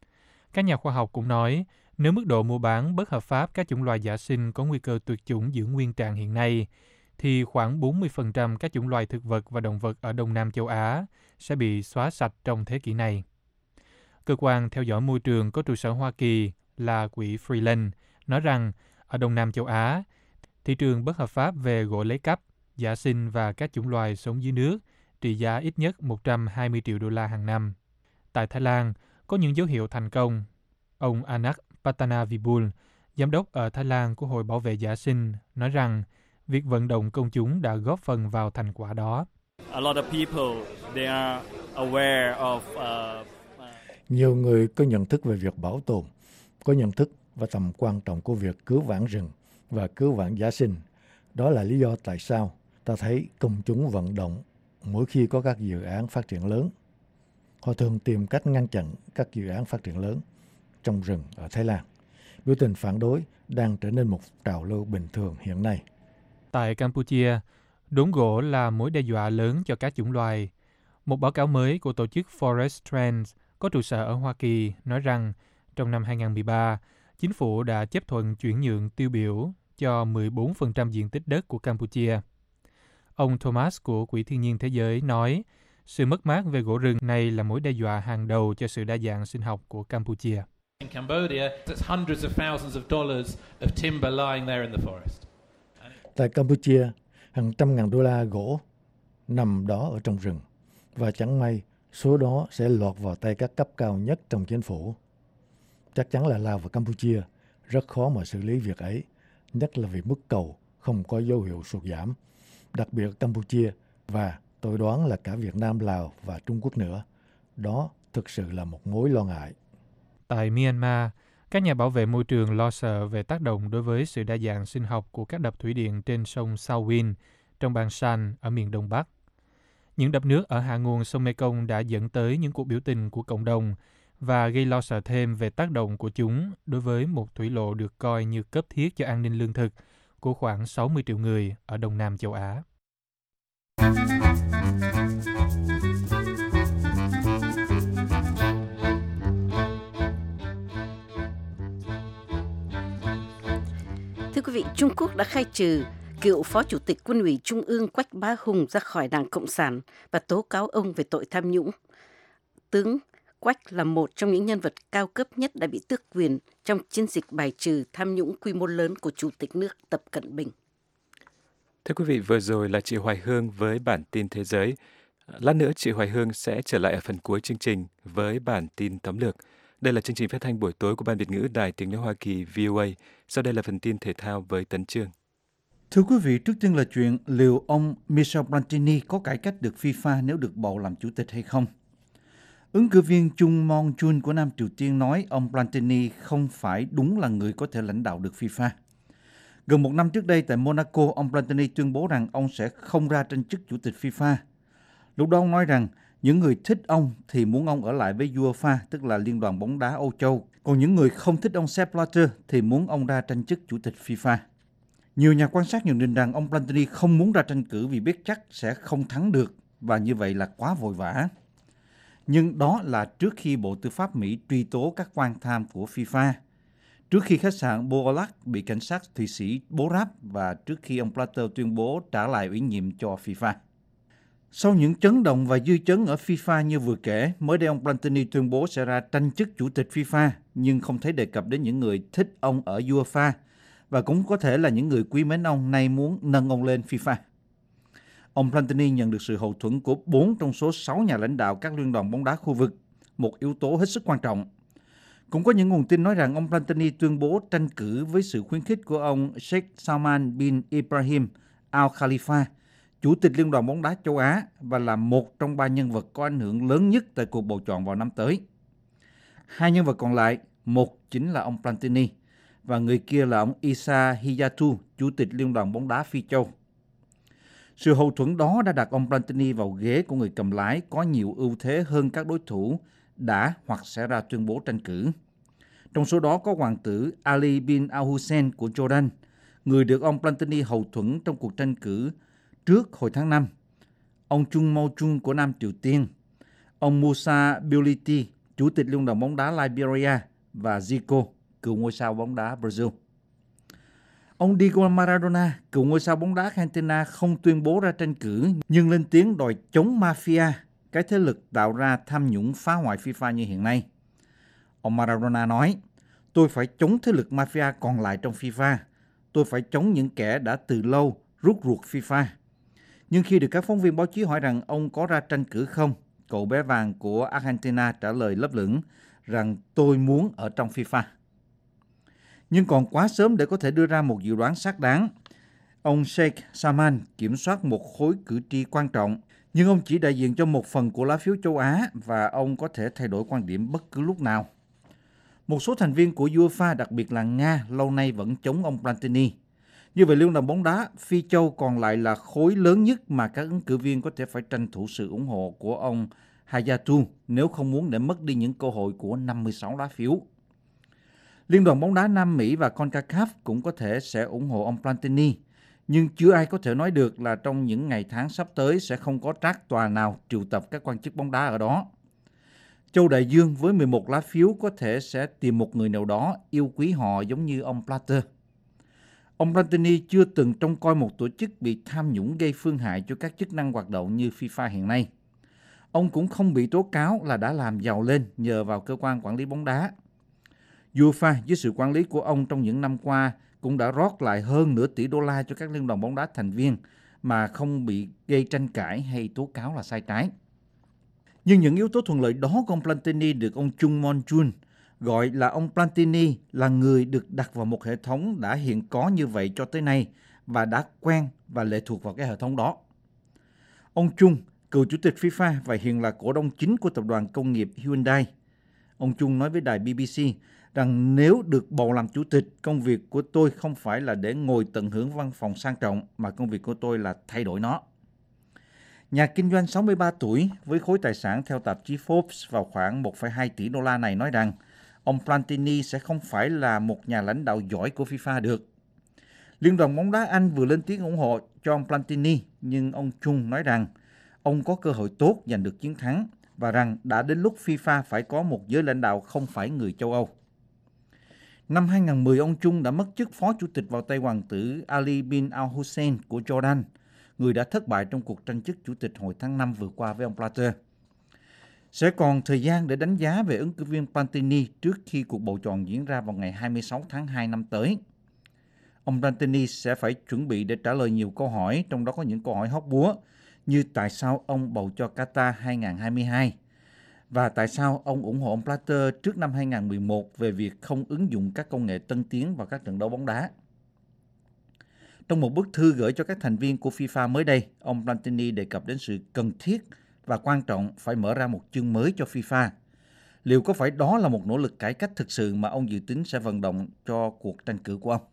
Các nhà khoa học cũng nói, nếu mức độ mua bán bất hợp pháp các chủng loài giả sinh có nguy cơ tuyệt chủng giữ nguyên trạng hiện nay, thì khoảng bốn mươi phần trăm các chủng loài thực vật và động vật ở Đông Nam châu Á sẽ bị xóa sạch trong thế kỷ này. Cơ quan theo dõi môi trường có trụ sở Hoa Kỳ là quỹ Freeland nói rằng ở Đông Nam châu Á, thị trường bất hợp pháp về gỗ lấy cắp, giả sinh và các chủng loài sống dưới nước trị giá ít nhất một trăm hai mươi triệu đô la hàng năm. Tại Thái Lan, có những dấu hiệu thành công. Ông Anak Patanavibul, giám đốc ở Thái Lan của Hội Bảo vệ Giả sinh, nói rằng việc vận động công chúng đã góp phần vào thành quả đó. A lot of people, they are aware of, uh, Nhiều người có nhận thức về việc bảo tồn, có nhận thức và tầm quan trọng của việc cứu vãn rừng và cứu vãn giả sinh. Đó là lý do tại sao ta thấy công chúng vận động mỗi khi có các dự án phát triển lớn. Họ thường tìm cách ngăn chặn các dự án phát triển lớn trong rừng ở Thái Lan. Biểu tình phản đối đang trở nên một trào lưu bình thường hiện nay. Tại Campuchia, đốn gỗ là mối đe dọa lớn cho các chủng loài. Một báo cáo mới của tổ chức Forest Trends có trụ sở ở Hoa Kỳ nói rằng trong năm hai không một ba, chính phủ đã chấp thuận chuyển nhượng tiêu biểu cho mười bốn phần trăm diện tích đất của Campuchia. Ông Thomas của Quỹ Thiên nhiên Thế giới nói, sự mất mát về gỗ rừng này là mối đe dọa hàng đầu cho sự đa dạng sinh học của Campuchia. In Cambodia, there's hundreds of thousands of dollars of timber lying there in the forest. Tại Campuchia, hàng trăm ngàn đô la gỗ nằm đó ở trong rừng, và chẳng may số đó sẽ lọt vào tay các cấp cao nhất trong chính phủ. Chắc chắn là Lào và Campuchia rất khó mà xử lý việc ấy, nhất là vì mức cầu không có dấu hiệu sụt giảm. Đặc biệt Campuchia và tôi đoán là cả Việt Nam, Lào và Trung Quốc nữa. Đó thực sự là một mối lo ngại. Tại Myanmar, các nhà bảo vệ môi trường lo sợ về tác động đối với sự đa dạng sinh học của các đập thủy điện trên sông Salween trong bang Shan ở miền Đông Bắc. Những đập nước ở hạ nguồn sông Mekong đã dẫn tới những cuộc biểu tình của cộng đồng và gây lo sợ thêm về tác động của chúng đối với một thủy lộ được coi như cấp thiết cho an ninh lương thực của khoảng sáu mươi triệu người ở Đông Nam châu Á. Thưa quý vị, Trung Quốc đã khai trừ cựu Phó Chủ tịch Quân ủy Trung ương Quách Bá Hùng ra khỏi Đảng Cộng sản và tố cáo ông về tội tham nhũng. Tướng Quách là một trong những nhân vật cao cấp nhất đã bị tước quyền trong chiến dịch bài trừ tham nhũng quy mô lớn của Chủ tịch nước Tập Cận Bình. Thưa quý vị, vừa rồi là chị Hoài Hương với bản tin thế giới. Lát nữa chị Hoài Hương sẽ trở lại ở phần cuối chương trình với bản tin tóm lược. Đây là chương trình phát thanh buổi tối của Ban Việt ngữ Đài Tiếng nói Hoa Kỳ vê o a. Sau đây là phần tin thể thao với Tấn Chương. Thưa quý vị, trước tiên là chuyện liệu ông Michel Platini có cải cách được FIFA nếu được bầu làm chủ tịch hay không. Ứng cử viên Chung Mong-chun của Nam Triều Tiên nói ông Platini không phải đúng là người có thể lãnh đạo được FIFA. Gần một năm trước đây tại Monaco, ông Platini tuyên bố rằng ông sẽ không ra tranh chức chủ tịch FIFA. Lúc đó ông nói rằng những người thích ông thì muốn ông ở lại với UEFA, tức là Liên đoàn bóng đá Âu Châu. Còn những người không thích ông Sepp Blatter thì muốn ông ra tranh chức chủ tịch FIFA. Nhiều nhà quan sát nhận định rằng ông Platini không muốn ra tranh cử vì biết chắc sẽ không thắng được và như vậy là quá vội vã. Nhưng đó là trước khi Bộ Tư pháp Mỹ truy tố các quan tham của FIFA, trước khi khách sạn Bollack bị cảnh sát Thụy Sĩ bố ráp và trước khi ông Blatter tuyên bố trả lại ủy nhiệm cho FIFA. Sau những chấn động và dư chấn ở FIFA như vừa kể, mới đây ông Platini tuyên bố sẽ ra tranh chức chủ tịch FIFA, nhưng không thấy đề cập đến những người thích ông ở UEFA, và cũng có thể là những người quý mến ông nay muốn nâng ông lên FIFA. Ông Platini nhận được sự hậu thuẫn của bốn trong số sáu nhà lãnh đạo các liên đoàn bóng đá khu vực, một yếu tố hết sức quan trọng. Cũng có những nguồn tin nói rằng ông Platini tuyên bố tranh cử với sự khuyến khích của ông Sheikh Salman bin Ibrahim Al Khalifa, Chủ tịch Liên đoàn bóng đá châu Á và là một trong ba nhân vật có ảnh hưởng lớn nhất tại cuộc bầu chọn vào năm tới. Hai nhân vật còn lại, một chính là ông Platini và người kia là ông Issa Hiyatu, Chủ tịch Liên đoàn bóng đá Phi Châu. Sự hậu thuẫn đó đã đặt ông Platini vào ghế của người cầm lái có nhiều ưu thế hơn các đối thủ đã hoặc sẽ ra tuyên bố tranh cử. Trong số đó có hoàng tử Ali bin Al Hussein của Jordan, người được ông Platini hậu thuẫn trong cuộc tranh cử trước hồi tháng năm. ông Chung Moo-chun của Nam Triều Tiên, ông Musa Bility, Chủ tịch Liên đoàn bóng đá Liberia và Zico, cựu ngôi sao bóng đá Brazil. Ông Diego Maradona, cựu ngôi sao bóng đá Argentina không tuyên bố ra tranh cử nhưng lên tiếng đòi chống mafia, cái thế lực tạo ra tham nhũng phá hoại FIFA như hiện nay. Ông Maradona nói, tôi phải chống thế lực mafia còn lại trong FIFA. Tôi phải chống những kẻ đã từ lâu rút ruột FIFA. Nhưng khi được các phóng viên báo chí hỏi rằng ông có ra tranh cử không, cậu bé vàng của Argentina trả lời lấp lửng rằng tôi muốn ở trong FIFA. Nhưng còn quá sớm để có thể đưa ra một dự đoán xác đáng. Ông Sheikh Salman kiểm soát một khối cử tri quan trọng, nhưng ông chỉ đại diện cho một phần của lá phiếu châu Á và ông có thể thay đổi quan điểm bất cứ lúc nào. Một số thành viên của UEFA, đặc biệt là Nga, lâu nay vẫn chống ông Platini. Như vậy, Liên đoàn bóng đá Phi Châu còn lại là khối lớn nhất mà các ứng cử viên có thể phải tranh thủ sự ủng hộ của ông Hayatou nếu không muốn để mất đi những cơ hội của năm mươi sáu lá phiếu. Liên đoàn bóng đá Nam Mỹ và CONCACAF cũng có thể sẽ ủng hộ ông Platini, nhưng chưa ai có thể nói được là trong những ngày tháng sắp tới sẽ không có trác tòa nào triệu tập các quan chức bóng đá ở đó. Châu Đại Dương với mười một lá phiếu có thể sẽ tìm một người nào đó yêu quý họ giống như ông Blatter. Ông Platini chưa từng trông coi một tổ chức bị tham nhũng gây phương hại cho các chức năng hoạt động như FIFA hiện nay. Ông cũng không bị tố cáo là đã làm giàu lên nhờ vào cơ quan quản lý bóng đá. UEFA dưới sự quản lý của ông trong những năm qua cũng đã rót lại hơn nửa tỷ đô la cho các liên đoàn bóng đá thành viên mà không bị gây tranh cãi hay tố cáo là sai trái. Nhưng những yếu tố thuận lợi đó của ông Platini được ông Chung Moo-chun gọi là ông Platini là người được đặt vào một hệ thống đã hiện có như vậy cho tới nay và đã quen và lệ thuộc vào cái hệ thống đó. Ông Chung, cựu chủ tịch FIFA và hiện là cổ đông chính của tập đoàn công nghiệp Hyundai. Ông Chung nói với đài B B C rằng nếu được bầu làm chủ tịch, công việc của tôi không phải là để ngồi tận hưởng văn phòng sang trọng, mà công việc của tôi là thay đổi nó. Nhà kinh doanh sáu mươi ba tuổi với khối tài sản theo tạp chí Forbes vào khoảng một phẩy hai tỷ đô la này nói rằng ông Platini sẽ không phải là một nhà lãnh đạo giỏi của FIFA được. Liên đoàn bóng đá Anh vừa lên tiếng ủng hộ cho ông Platini, nhưng ông Chung nói rằng ông có cơ hội tốt giành được chiến thắng và rằng đã đến lúc FIFA phải có một giới lãnh đạo không phải người châu Âu. Năm hai không một không, ông Chung đã mất chức phó chủ tịch vào tay hoàng tử Ali bin Al Hussein của Jordan, người đã thất bại trong cuộc tranh chức chủ tịch hồi tháng năm vừa qua với ông Blatter. Sẽ còn thời gian để đánh giá về ứng cử viên Platini trước khi cuộc bầu chọn diễn ra vào ngày hai mươi sáu tháng hai năm tới. Ông Platini sẽ phải chuẩn bị để trả lời nhiều câu hỏi, trong đó có những câu hỏi hóc búa như tại sao ông bầu cho Qatar hai không hai hai và tại sao ông ủng hộ ông Blatter trước năm hai không một một về việc không ứng dụng các công nghệ tân tiến vào các trận đấu bóng đá. Trong một bức thư gửi cho các thành viên của FIFA mới đây, ông Platini đề cập đến sự cần thiết và quan trọng phải mở ra một chương mới cho FIFA. Liệu có phải đó là một nỗ lực cải cách thực sự mà ông dự tính sẽ vận động cho cuộc tranh cử của ông?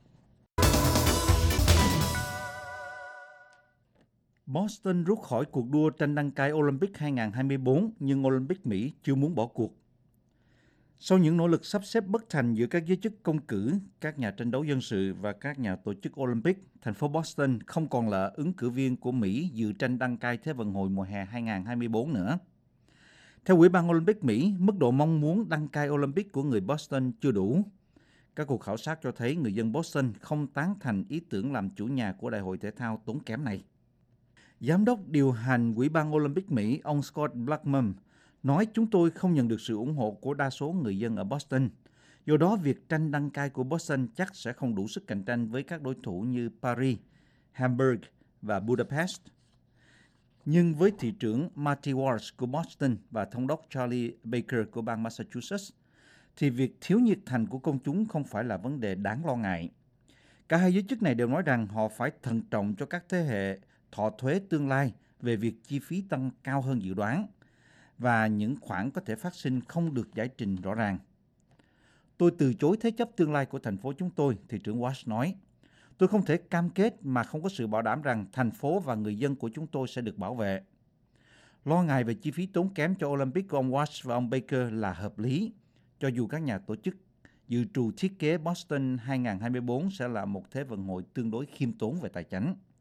Boston rút khỏi cuộc đua tranh đăng cai Olympic hai không hai tư, nhưng Olympic Mỹ chưa muốn bỏ cuộc. Sau những nỗ lực sắp xếp bất thành giữa các giới chức công cử, các nhà tranh đấu dân sự và các nhà tổ chức Olympic, thành phố Boston không còn là ứng cử viên của Mỹ dự tranh đăng cai Thế vận hội mùa hè hai không hai tư nữa. Theo Ủy ban Olympic Mỹ, mức độ mong muốn đăng cai Olympic của người Boston chưa đủ. Các cuộc khảo sát cho thấy người dân Boston không tán thành ý tưởng làm chủ nhà của đại hội thể thao tốn kém này. Giám đốc điều hành Ủy ban Olympic Mỹ, ông Scott Blackmun, nói chúng tôi không nhận được sự ủng hộ của đa số người dân ở Boston. Do đó, việc tranh đăng cai của Boston chắc sẽ không đủ sức cạnh tranh với các đối thủ như Paris, Hamburg và Budapest. Nhưng với thị trưởng Marty Walsh của Boston và thống đốc Charlie Baker của bang Massachusetts, thì việc thiếu nhiệt thành của công chúng không phải là vấn đề đáng lo ngại. Cả hai giới chức này đều nói rằng họ phải thận trọng cho các thế hệ thọ thuế tương lai về việc chi phí tăng cao hơn dự đoán và những khoản có thể phát sinh không được giải trình rõ ràng. Tôi từ chối thế chấp tương lai của thành phố chúng tôi, thị trưởng Walsh nói. Tôi không thể cam kết mà không có sự bảo đảm rằng thành phố và người dân của chúng tôi sẽ được bảo vệ. Lo ngại về chi phí tốn kém cho Olympic của ông Walsh và ông Baker là hợp lý, cho dù các nhà tổ chức dự trù thiết kế Boston hai không hai tư sẽ là một thế vận hội tương đối khiêm tốn về tài chính.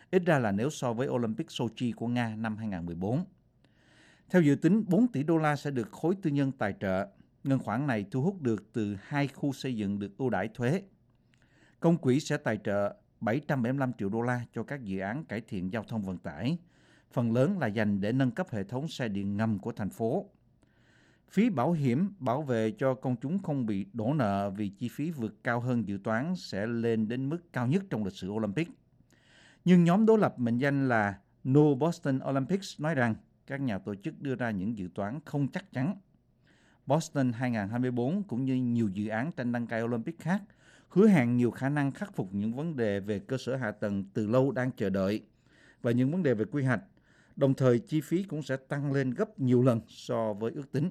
ít ra là nếu so với Olympic Sochi của Nga năm hai không một bốn. Theo dự tính, bốn tỷ đô la sẽ được khối tư nhân tài trợ. Ngân khoản này thu hút được từ hai khu xây dựng được ưu đãi thuế. Công quỹ sẽ tài trợ bảy trăm bảy mươi lăm triệu đô la cho các dự án cải thiện giao thông vận tải. Phần lớn là dành để nâng cấp hệ thống xe điện ngầm của thành phố. Phí bảo hiểm bảo vệ cho công chúng không bị đổ nợ vì chi phí vượt cao hơn dự toán sẽ lên đến mức cao nhất trong lịch sử Olympic. Nhưng nhóm đối lập mệnh danh là No Boston Olympics nói rằng các nhà tổ chức đưa ra những dự toán không chắc chắn. Boston hai không hai bốn cũng như nhiều dự án tranh đăng cai Olympic khác hứa hẹn nhiều khả năng khắc phục những vấn đề về cơ sở hạ tầng từ lâu đang chờ đợi và những vấn đề về quy hoạch. Đồng thời, chi phí cũng sẽ tăng lên gấp nhiều lần so với ước tính.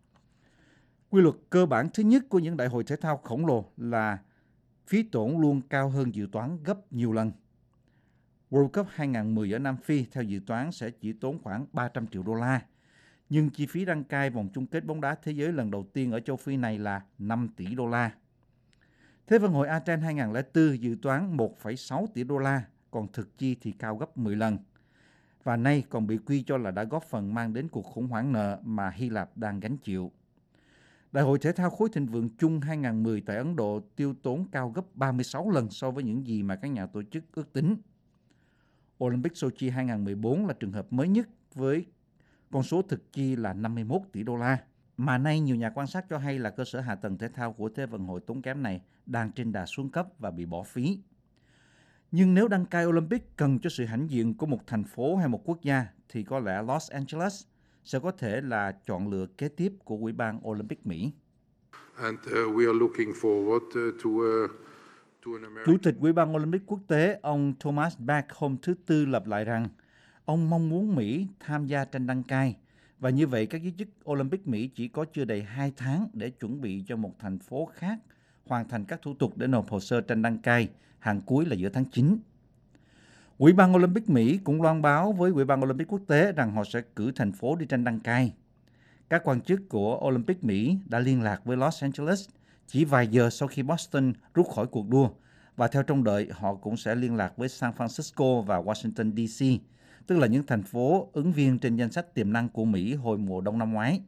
Quy luật cơ bản thứ nhất của những đại hội thể thao khổng lồ là phí tổn luôn cao hơn dự toán gấp nhiều lần. World Cup hai không một không ở Nam Phi theo dự toán sẽ chỉ tốn khoảng ba trăm triệu đô la. Nhưng chi phí đăng cai vòng chung kết bóng đá thế giới lần đầu tiên ở châu Phi này là năm tỷ đô la. Thế vận hội Athens hai không không bốn dự toán một phẩy sáu tỷ đô la, còn thực chi thì cao gấp mười lần. Và nay còn bị quy cho là đã góp phần mang đến cuộc khủng hoảng nợ mà Hy Lạp đang gánh chịu. Đại hội thể thao khối thịnh vượng chung hai không một không tại Ấn Độ tiêu tốn cao gấp ba mươi sáu lần so với những gì mà các nhà tổ chức ước tính. Olympic Sochi hai không một bốn là trường hợp mới nhất với con số thực chi là năm mươi mốt tỷ đô la. Mà nay nhiều nhà quan sát cho hay là cơ sở hạ tầng thể thao của Thế vận hội tốn kém này đang trên đà xuống cấp và bị bỏ phí. Nhưng nếu đăng cai Olympic cần cho sự hãnh diện của một thành phố hay một quốc gia thì có lẽ Los Angeles sẽ có thể là chọn lựa kế tiếp của Ủy ban Olympic Mỹ. And uh, we are looking forward uh, to uh, to an American... Chủ tịch Ủy ban Olympic quốc tế ông Thomas Bach hôm thứ Tư lặp lại rằng ông mong muốn Mỹ tham gia tranh đăng cai và như vậy các giới chức Olympic Mỹ chỉ có chưa đầy hai tháng để chuẩn bị cho một thành phố khác hoàn thành các thủ tục để nộp hồ sơ tranh đăng cai, hạn cuối là giữa tháng chín. Ủy ban Olympic Mỹ cũng loan báo với Ủy ban Olympic quốc tế rằng họ sẽ cử thành phố đi tranh đăng cai. Các quan chức của Olympic Mỹ đã liên lạc với Los Angeles chỉ vài giờ sau khi Boston rút khỏi cuộc đua và theo trông đợi họ cũng sẽ liên lạc với San Francisco và Washington đê xê, tức là những thành phố ứng viên trên danh sách tiềm năng của Mỹ hồi mùa đông năm ngoái.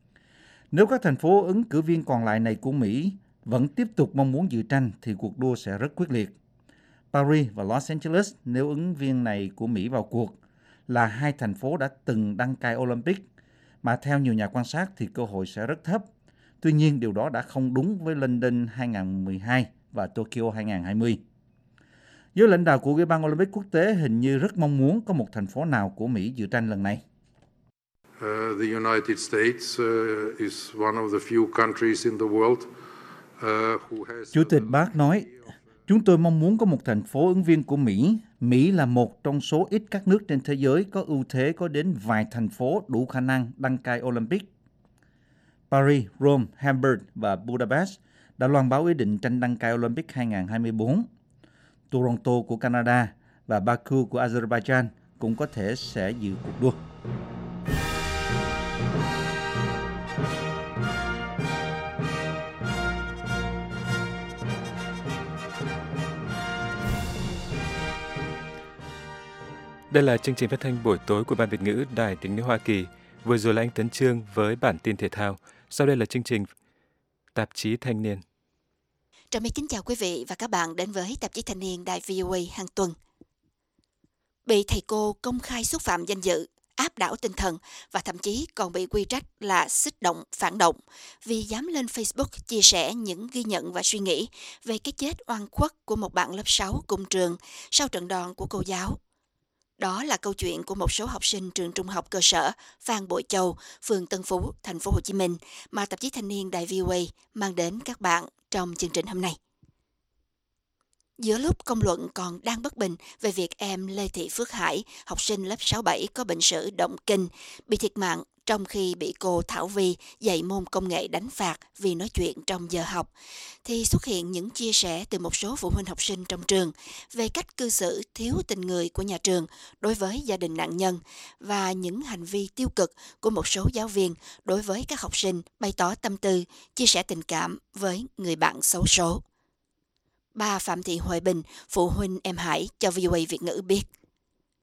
Nếu các thành phố ứng cử viên còn lại này của Mỹ vẫn tiếp tục mong muốn dự tranh thì cuộc đua sẽ rất quyết liệt. Paris và Los Angeles, nếu ứng viên này của Mỹ vào cuộc, là hai thành phố đã từng đăng cai Olympic, mà theo nhiều nhà quan sát thì cơ hội sẽ rất thấp. Tuy nhiên, điều đó đã không đúng với London hai không một hai và Tokyo hai không hai không. Giới lãnh đạo của Ủy ban Olympic quốc tế hình như rất mong muốn có một thành phố nào của Mỹ dự tranh lần này. Uh, the United States uh, is one of the few countries in the world uh, who has... Chủ tịch Bach nói, chúng tôi mong muốn có một thành phố ứng viên của Mỹ. Mỹ là một trong số ít các nước trên thế giới có ưu thế có đến vài thành phố đủ khả năng đăng cai Olympic. Paris, Rome, Hamburg và Budapest đã loan báo ý định tranh đăng cai Olympic hai không hai bốn. Toronto của Canada và Baku của Azerbaijan cũng có thể sẽ dự cuộc đua. Đây là chương trình phát thanh buổi tối của Ban Việt ngữ Đài Tiếng nói Hoa Kỳ. Vừa rồi là anh Tấn Chương với bản tin thể thao. Sau đây là chương trình Tạp chí Thanh niên. Trà My kính chào quý vị và các bạn đến với Tạp chí Thanh niên Đài vê o a hàng tuần. Bị thầy cô công khai xúc phạm danh dự, áp đảo tinh thần và thậm chí còn bị quy trách là xích động, phản động vì dám lên Facebook chia sẻ những ghi nhận và suy nghĩ về cái chết oan khuất của một bạn lớp sáu cùng trường sau trận đòn của cô giáo. Đó là câu chuyện của một số học sinh trường trung học cơ sở Phan Bội Châu, phường Tân Phú, thành phố Hồ Chí Minh mà Tạp chí Thanh niên Đài vê o a mang đến các bạn trong chương trình hôm nay. Giữa lúc công luận còn đang bất bình về việc em Lê Thị Phước Hải, học sinh lớp sáu bảy có bệnh sử động kinh, bị thiệt mạng trong khi bị cô Thảo Vi dạy môn công nghệ đánh phạt vì nói chuyện trong giờ học, thì xuất hiện những chia sẻ từ một số phụ huynh học sinh trong trường về cách cư xử thiếu tình người của nhà trường đối với gia đình nạn nhân và những hành vi tiêu cực của một số giáo viên đối với các học sinh bày tỏ tâm tư, chia sẻ tình cảm với người bạn xấu số. Bà Phạm Thị Huệ Bình, phụ huynh em Hải cho vê o a Việt ngữ biết.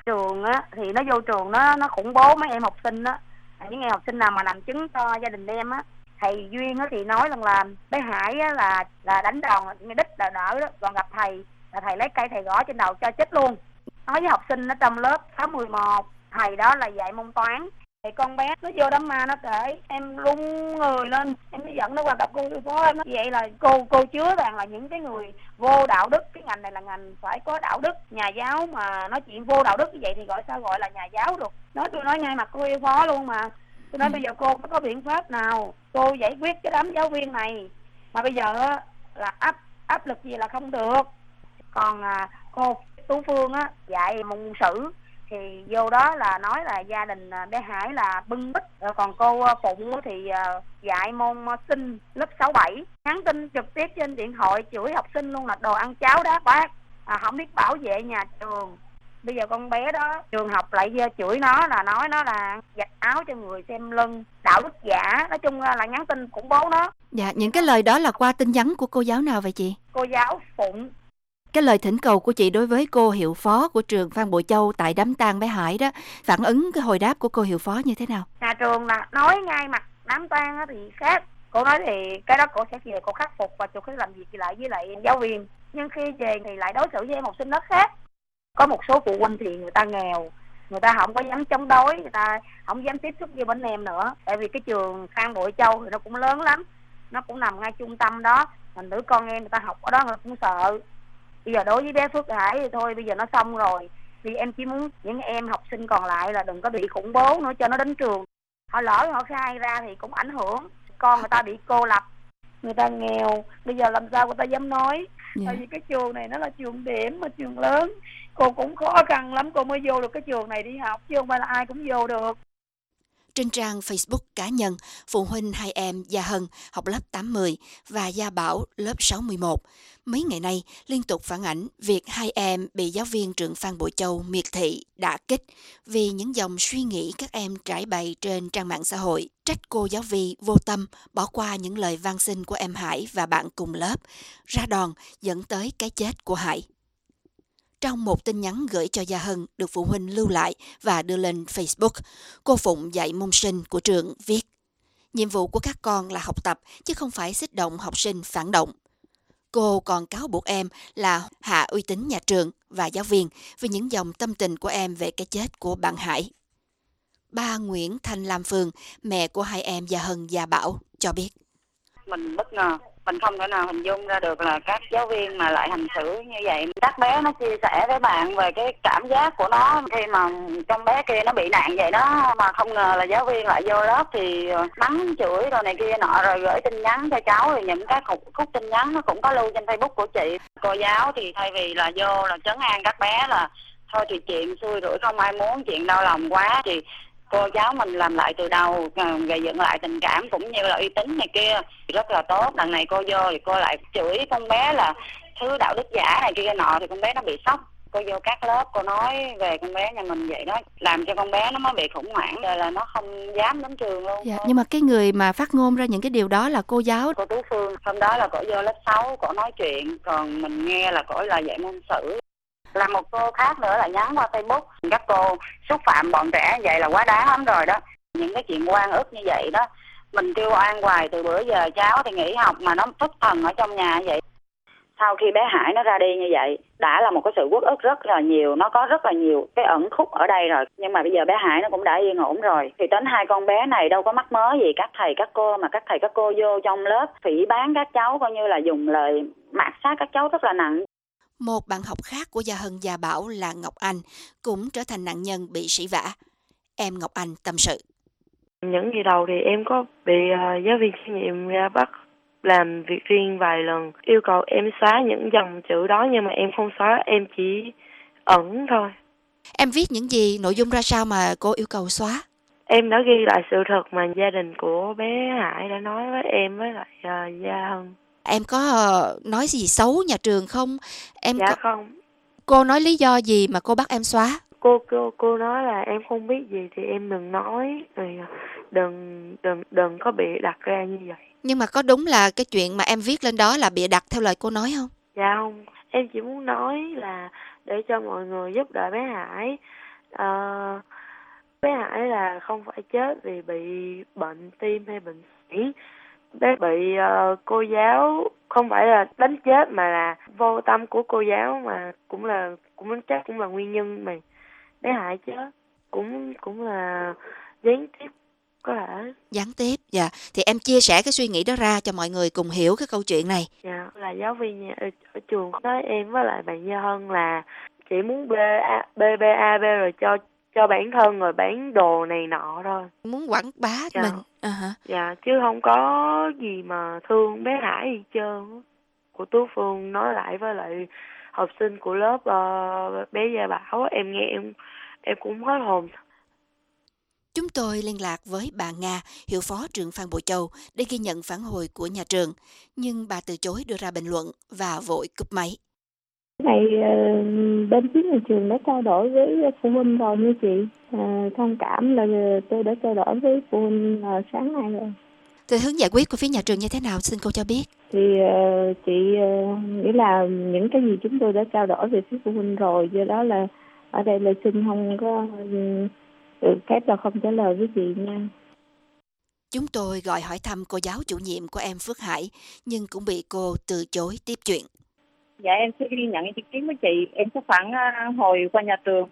Trường á thì nó vô trường nó nó khủng bố mấy em học sinh á, những em học sinh nào mà làm chứng cho gia đình em á. Thầy Duyên á thì nói rằng là bé Hải á là là đánh đòn ngay đích là đỡ đó, còn gặp thầy là thầy lấy cây thầy gõ trên đầu cho chết luôn. Nói với học sinh ở trong lớp sáu mười một, thầy đó là dạy môn toán. Thì con bé nó vô đám ma nó kể, em run người lên, em mới dẫn nó qua gặp cô phó em. Vậy là cô cô chứa toàn là những cái người vô đạo đức. Cái ngành này là ngành phải có đạo đức. Nhà giáo mà nói chuyện vô đạo đức như vậy thì gọi sao gọi là nhà giáo được. Nói tôi nói ngay mặt cô yêu phó luôn mà. Tôi nói bây giờ cô có biện pháp nào cô giải quyết cái đám giáo viên này, mà bây giờ là áp áp lực gì là không được. Còn à, cô Tú Phương á dạy môn sử thì vô đó là nói là gia đình bé Hải là bưng bít. Còn cô Phụng thì dạy môn sinh lớp sáu bảy, nhắn tin trực tiếp trên điện thoại chửi học sinh luôn, là đồ ăn cháo đá bát, à, không biết bảo vệ nhà trường. Bây giờ con bé đó trường học lại chửi nó là nói nó là giặt áo cho người xem lưng, đạo đức giả, nói chung là nhắn tin khủng bố nó. Dạ, những cái lời đó là qua tin nhắn của cô giáo nào vậy chị? Cô giáo Phụng. Cái lời thỉnh cầu của chị đối với cô hiệu phó của trường Phan Bội Châu tại đám tang bé Hải đó, phản ứng cái hồi đáp của cô hiệu phó như thế nào? Nhà trường là nói ngay mặt đám tang thì khác. Cô nói thì cái đó cô sẽ về cô khắc phục và cô sẽ làm việc lại với lại giáo viên. Nhưng khi về thì lại đối xử với em học sinh đó khác. Có một số phụ huynh thì người ta nghèo, người ta không có dám chống đối, người ta không dám tiếp xúc với bên em nữa. Tại vì cái trường Phan Bội Châu thì nó cũng lớn lắm, nó cũng nằm ngay trung tâm đó. Thành thử con em người ta học ở đó người cũng sợ. Bây giờ đối với bé Phước Hải thì thôi, bây giờ nó xong rồi. Vì em chỉ muốn những em học sinh còn lại là đừng có bị khủng bố nữa cho nó đến trường. Họ lỡ họ khai ra thì cũng ảnh hưởng. Con người ta bị cô lập, người ta nghèo, bây giờ làm sao người ta dám nói. Yeah. Tại vì cái trường này nó là trường điểm mà trường lớn. Cô cũng khó khăn lắm cô mới vô được cái trường này đi học, chứ không phải là ai cũng vô được. Trên trang Facebook cá nhân, phụ huynh hai em Gia Hân học lớp tám mươi và Gia Bảo lớp sáu mươi mốt mấy ngày nay liên tục phản ảnh việc hai em bị giáo viên trường Phan Bội Châu miệt thị, đả kích vì những dòng suy nghĩ các em trải bày trên trang mạng xã hội, trách cô giáo Vi vô tâm bỏ qua những lời van xin của em Hải và bạn cùng lớp, ra đòn dẫn tới cái chết của Hải. Trong một tin nhắn gửi cho Gia Hân được phụ huynh lưu lại và đưa lên Facebook, cô Phụng dạy môn sinh của trường viết: nhiệm vụ của các con là học tập chứ không phải xích động học sinh phản động. Cô còn cáo buộc em là hạ uy tín nhà trường và giáo viên vì những dòng tâm tình của em về cái chết của bạn Hải. Bà Nguyễn Thanh Lam Phương, mẹ của hai em Gia Hân, Gia Bảo, cho biết: mình bất ngờ. Mình không thể nào hình dung ra được là các giáo viên mà lại hành xử như vậy. Các bé nó chia sẻ với bạn về cái cảm giác của nó khi mà con bé kia nó bị nạn vậy đó, mà không ngờ là giáo viên lại vô lớp thì mắng chửi rồi này kia nọ, rồi gửi tin nhắn cho cháu, thì những cái khúc, khúc tin nhắn nó cũng có lưu trên Facebook của chị. Cô giáo thì thay vì là vô là trấn an các bé là thôi thì chuyện xui rủi không ai muốn, chuyện đau lòng quá, thì cô giáo mình làm lại từ đầu, gây dựng lại tình cảm cũng như là uy tín này kia rất là tốt. Đằng này cô vô thì cô lại chửi con bé là thứ đạo đức giả này kia nọ, thì con bé nó bị sốc. Cô vô các lớp cô nói về con bé nhà mình vậy đó, làm cho con bé nó mới bị khủng hoảng, rồi là nó không dám đến trường luôn. Dạ, nhưng mà cái người mà phát ngôn ra những cái điều đó là cô giáo. Cô Tú Phương, hôm đó là cô vô lớp sáu, cô nói chuyện, còn mình nghe là cô là dạy môn sử. Là một cô khác nữa là nhắn qua Facebook, các cô xúc phạm bọn trẻ vậy là quá đáng lắm rồi đó. Những cái chuyện oan ức như vậy đó, mình kêu oan hoài từ bữa giờ, cháu thì nghỉ học mà nó thất thần ở trong nhà vậy. Sau khi bé Hải nó ra đi như vậy, đã là một cái sự uất ức rất là nhiều, nó có rất là nhiều cái ẩn khúc ở đây rồi. Nhưng mà bây giờ bé Hải nó cũng đã yên ổn rồi. Thì đến hai con bé này đâu có mắc mớ gì các thầy các cô, mà các thầy các cô vô trong lớp phỉ báng các cháu, coi như là dùng lời mạt sát các cháu rất là nặng. Một bạn học khác của Gia Hân, Gia Bảo là Ngọc Anh cũng trở thành nạn nhân bị sỉ vả. Em Ngọc Anh tâm sự: những ngày đầu thì em có bị uh, giáo viên chủ nhiệm ra bắt làm việc riêng vài lần, yêu cầu em xóa những dòng chữ đó, nhưng mà em không xóa, em chỉ ẩn thôi. Em viết những gì, nội dung ra sao mà cô yêu cầu xóa? Em đã ghi lại sự thật mà gia đình của bé Hải đã nói với em với lại uh, Gia Hân. Em có uh, nói gì xấu nhà trường không? Em dạ có... không. Cô nói lý do gì mà cô bắt em xóa? Cô cô cô nói là em không biết gì thì em đừng nói, rồi đừng đừng đừng có bị đặt ra như vậy. Nhưng mà có đúng là cái chuyện mà em viết lên đó là bịa đặt theo lời cô nói không? Dạ không, em chỉ muốn nói là để cho mọi người giúp đỡ bé Hải, À, bé Hải là không phải chết vì bị bệnh tim hay bệnh sỉ. Bé bị uh, cô giáo không phải là đánh chết mà là vô tâm của cô giáo, mà cũng là cũng chắc cũng là nguyên nhân mà bé Hải chết, cũng cũng là gián tiếp có thể. Gián tiếp, dạ. Thì em chia sẻ cái suy nghĩ đó ra cho mọi người cùng hiểu cái câu chuyện này. Dạ, là giáo viên ở, ở trường nói em với lại bạn Như Hân là chỉ muốn B A B B A B rồi cho cho bản thân rồi bán đồ này nọ thôi. Muốn quảng bá dạ. mình. À hả? Dạ, chứ không có gì mà thương bé Hải gì trơn. Của Tú Phương nói lại với lại học sinh của lớp uh, bé Gia Bảo, em nghe em em cũng hết hồn. Chúng tôi liên lạc với bà Nga, hiệu phó trường Phan Bội Châu để ghi nhận phản hồi của nhà trường, nhưng bà từ chối đưa ra bình luận và vội cúp máy. Này bên phía nhà trường đã trao đổi với phụ huynh rồi như chị, à, thông cảm là tôi đã trao đổi với phụ huynh à, sáng nay rồi. Thì hướng giải quyết của phía nhà trường như thế nào, xin cô cho biết. Thì uh, chị uh, nghĩ là những cái gì chúng tôi đã trao đổi về phía phụ huynh rồi, do đó là ở đây là xin không có được phép là không trả lời với chị nha. Chúng tôi gọi hỏi thăm cô giáo chủ nhiệm của em Phước Hải, nhưng cũng bị cô từ chối tiếp chuyện. Dạ em sẽ ghi nhận ý kiến của chị, em sẽ phản hồi qua nhà trường.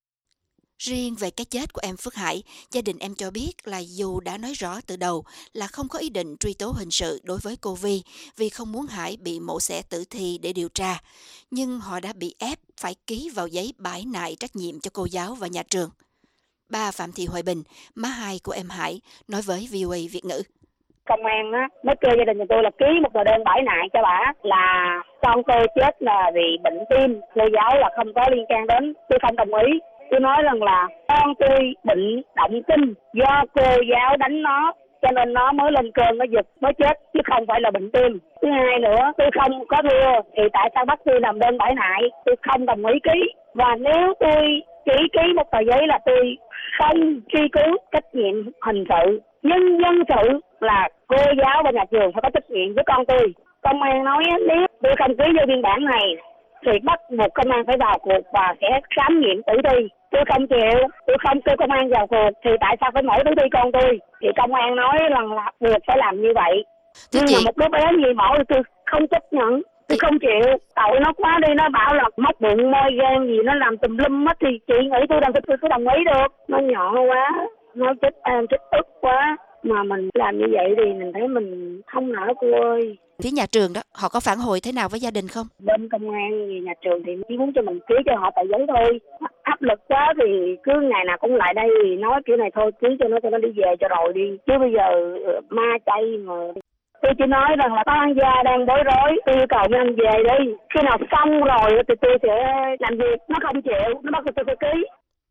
Riêng về cái chết của em Phước Hải, gia đình em cho biết là dù đã nói rõ từ đầu là không có ý định truy tố hình sự đối với cô Vi vì không muốn Hải bị mổ xẻ tử thi để điều tra, nhưng họ đã bị ép phải ký vào giấy bãi nại trách nhiệm cho cô giáo và nhà trường. Bà Phạm Thị Hoài Bình, má hai của em Hải, nói với vê o a Việt ngữ. Công an á mới kêu gia đình nhà tôi là ký một tờ đơn bãi nại cho bà là con tôi chết là vì bệnh tim, cô giáo là không có liên can đến, tôi không đồng ý. Tôi nói rằng là con tôi bệnh động kinh do cô giáo đánh nó, cho nên nó mới lên cơn nó giật mới chết, chứ không phải là bệnh tim. Thứ hai nữa, tôi không có thua thì tại sao bắt tôi làm đơn bãi nại? Tôi không đồng ý ký. Và nếu tôi chỉ ký một tờ giấy là tôi không truy cứu trách nhiệm hình sự, nhưng nhân sự là cô giáo và nhà trường phải có trách nhiệm với con tôi. Công an nói nếu tôi không ký vô biên bản này thì bắt buộc công an phải vào cuộc và sẽ khám nghiệm tử thi. Tôi không chịu, tôi không kêu công an vào cuộc thì tại sao phải mổ tử thi con tôi? Thì công an nói rằng là buộc phải làm như vậy. Thế nhưng chị... mà một đứa bé gì mổ thì tôi không chấp nhận, tôi không chịu. Tội nó quá đi, nó bảo là móc bụng môi gan gì nó làm tùm lum hết thì chị nghĩ tôi đang tôi có đồng ý được. Nó nhỏ quá, nó chết an chết ức quá. Mà mình làm như vậy thì mình thấy mình không nỡ cô ơi. Phía nhà trường đó, họ có phản hồi thế nào với gia đình không? Bên công an, nhà trường thì chỉ muốn cho mình ký cho họ tờ giấy thôi. Áp lực quá thì cứ ngày nào cũng lại đây thì nói kiểu này thôi, ký cho nó cho nó đi về cho rồi đi. Chứ bây giờ ma chay mà. Tôi chỉ nói rằng là con gia đang bối rối, tôi yêu cầu anh về đi. Khi nào xong rồi thì tôi sẽ làm việc, nó không chịu, nó bắt tôi phải ký.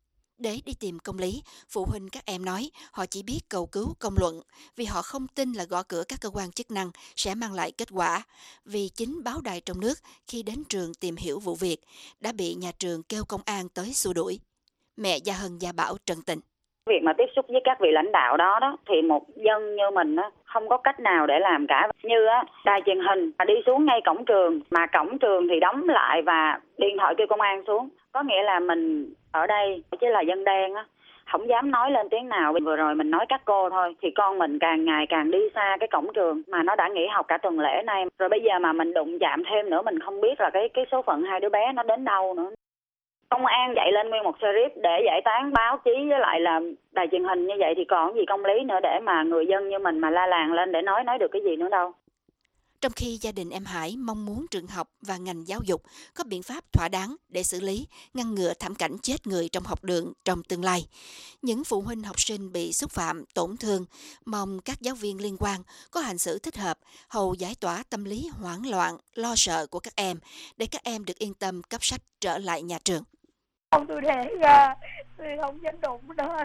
Để đi tìm công lý, phụ huynh các em nói họ chỉ biết cầu cứu công luận vì họ không tin là gõ cửa các cơ quan chức năng sẽ mang lại kết quả. Vì chính báo đài trong nước khi đến trường tìm hiểu vụ việc đã bị nhà trường kêu công an tới xua đuổi. Mẹ Gia Hân Gia Bảo trần tình. Việc mà tiếp xúc với các vị lãnh đạo đó đó thì một dân như mình á không có cách nào để làm cả. Như á đài truyền hình đi xuống ngay cổng trường mà cổng trường thì đóng lại và điện thoại kêu công an xuống. Có nghĩa là mình ở đây chứ là dân đen á, không dám nói lên tiếng nào. Vừa rồi mình nói các cô thôi thì con mình càng ngày càng đi xa cái cổng trường mà nó đã nghỉ học cả tuần lễ nay. Rồi bây giờ mà mình đụng chạm thêm nữa mình không biết là cái cái số phận hai đứa bé nó đến đâu nữa. Công an dạy lên nguyên một series để giải tán báo chí với lại là đài truyền hình như vậy thì còn gì công lý nữa để mà người dân như mình mà la làng lên để nói nói được cái gì nữa đâu. Trong khi gia đình em Hải mong muốn trường học và ngành giáo dục có biện pháp thỏa đáng để xử lý, ngăn ngừa thảm cảnh chết người trong học đường trong tương lai. Những phụ huynh học sinh bị xúc phạm, tổn thương, mong các giáo viên liên quan có hành xử thích hợp, hầu giải tỏa tâm lý hoảng loạn, lo sợ của các em, để các em được yên tâm cấp sách trở lại nhà trường. Con tôi đẻ ra, tôi không dám đụng đến,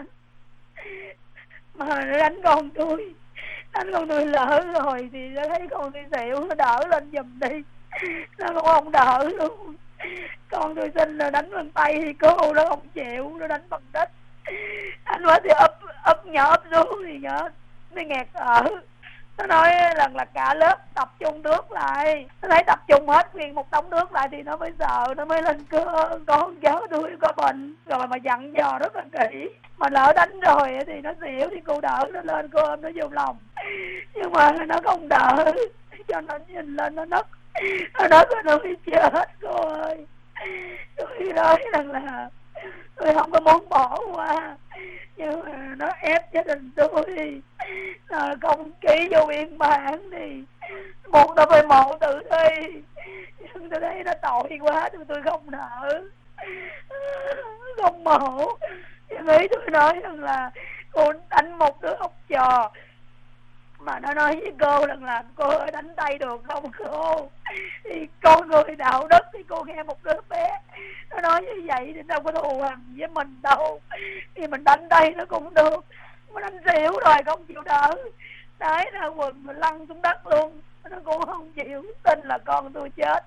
mà nó đánh con tôi. Đánh con tôi lỡ rồi thì nó thấy con tôi xỉu, nó đỡ lên giùm đi. Nó cũng không đỡ luôn. Con tôi xin là đánh bằng tay thì cô nó không chịu, nó đánh bằng đất. Anh nói thì ấp ấp nhỏ ấp xuống thì nhỏ nó nghẹt ở. Nó nói rằng là cả lớp tập trung nước lại, nó thấy tập trung hết nguyên một đống nước lại thì nó mới sợ, nó mới lên cơn. Con cháu tôi có bệnh rồi mà dặn dò rất là kỹ, mà lỡ đánh rồi thì nó xỉu thì cô đỡ nó lên, cô ôm nó vô lòng, nhưng mà nó không đỡ, cho nó nhìn lên nó nấc, nó nấc nó mới chết cô ơi. Tôi nói rằng là tôi không có muốn bỏ qua, nhưng mà nó ép gia đình tôi là không ký vô biên bản thì buộc tôi phải mổ tử thi, nhưng tôi thấy nó tội quá thì tôi không nỡ, không mổ. Nhưng ý tôi nói rằng là cô đánh một đứa học trò mà nó nói với cô rằng là cô ơi đánh tay được không cô, thì con người đạo đức thì cô nghe một đứa bé nó nói như vậy thì đâu có thù hằn với mình đâu, thì mình đánh tay nó cũng được, mà đánh xỉu rồi không chịu đỡ, đái ra quần mà lăn xuống đất luôn, nó cũng không chịu, tin là con tôi chết.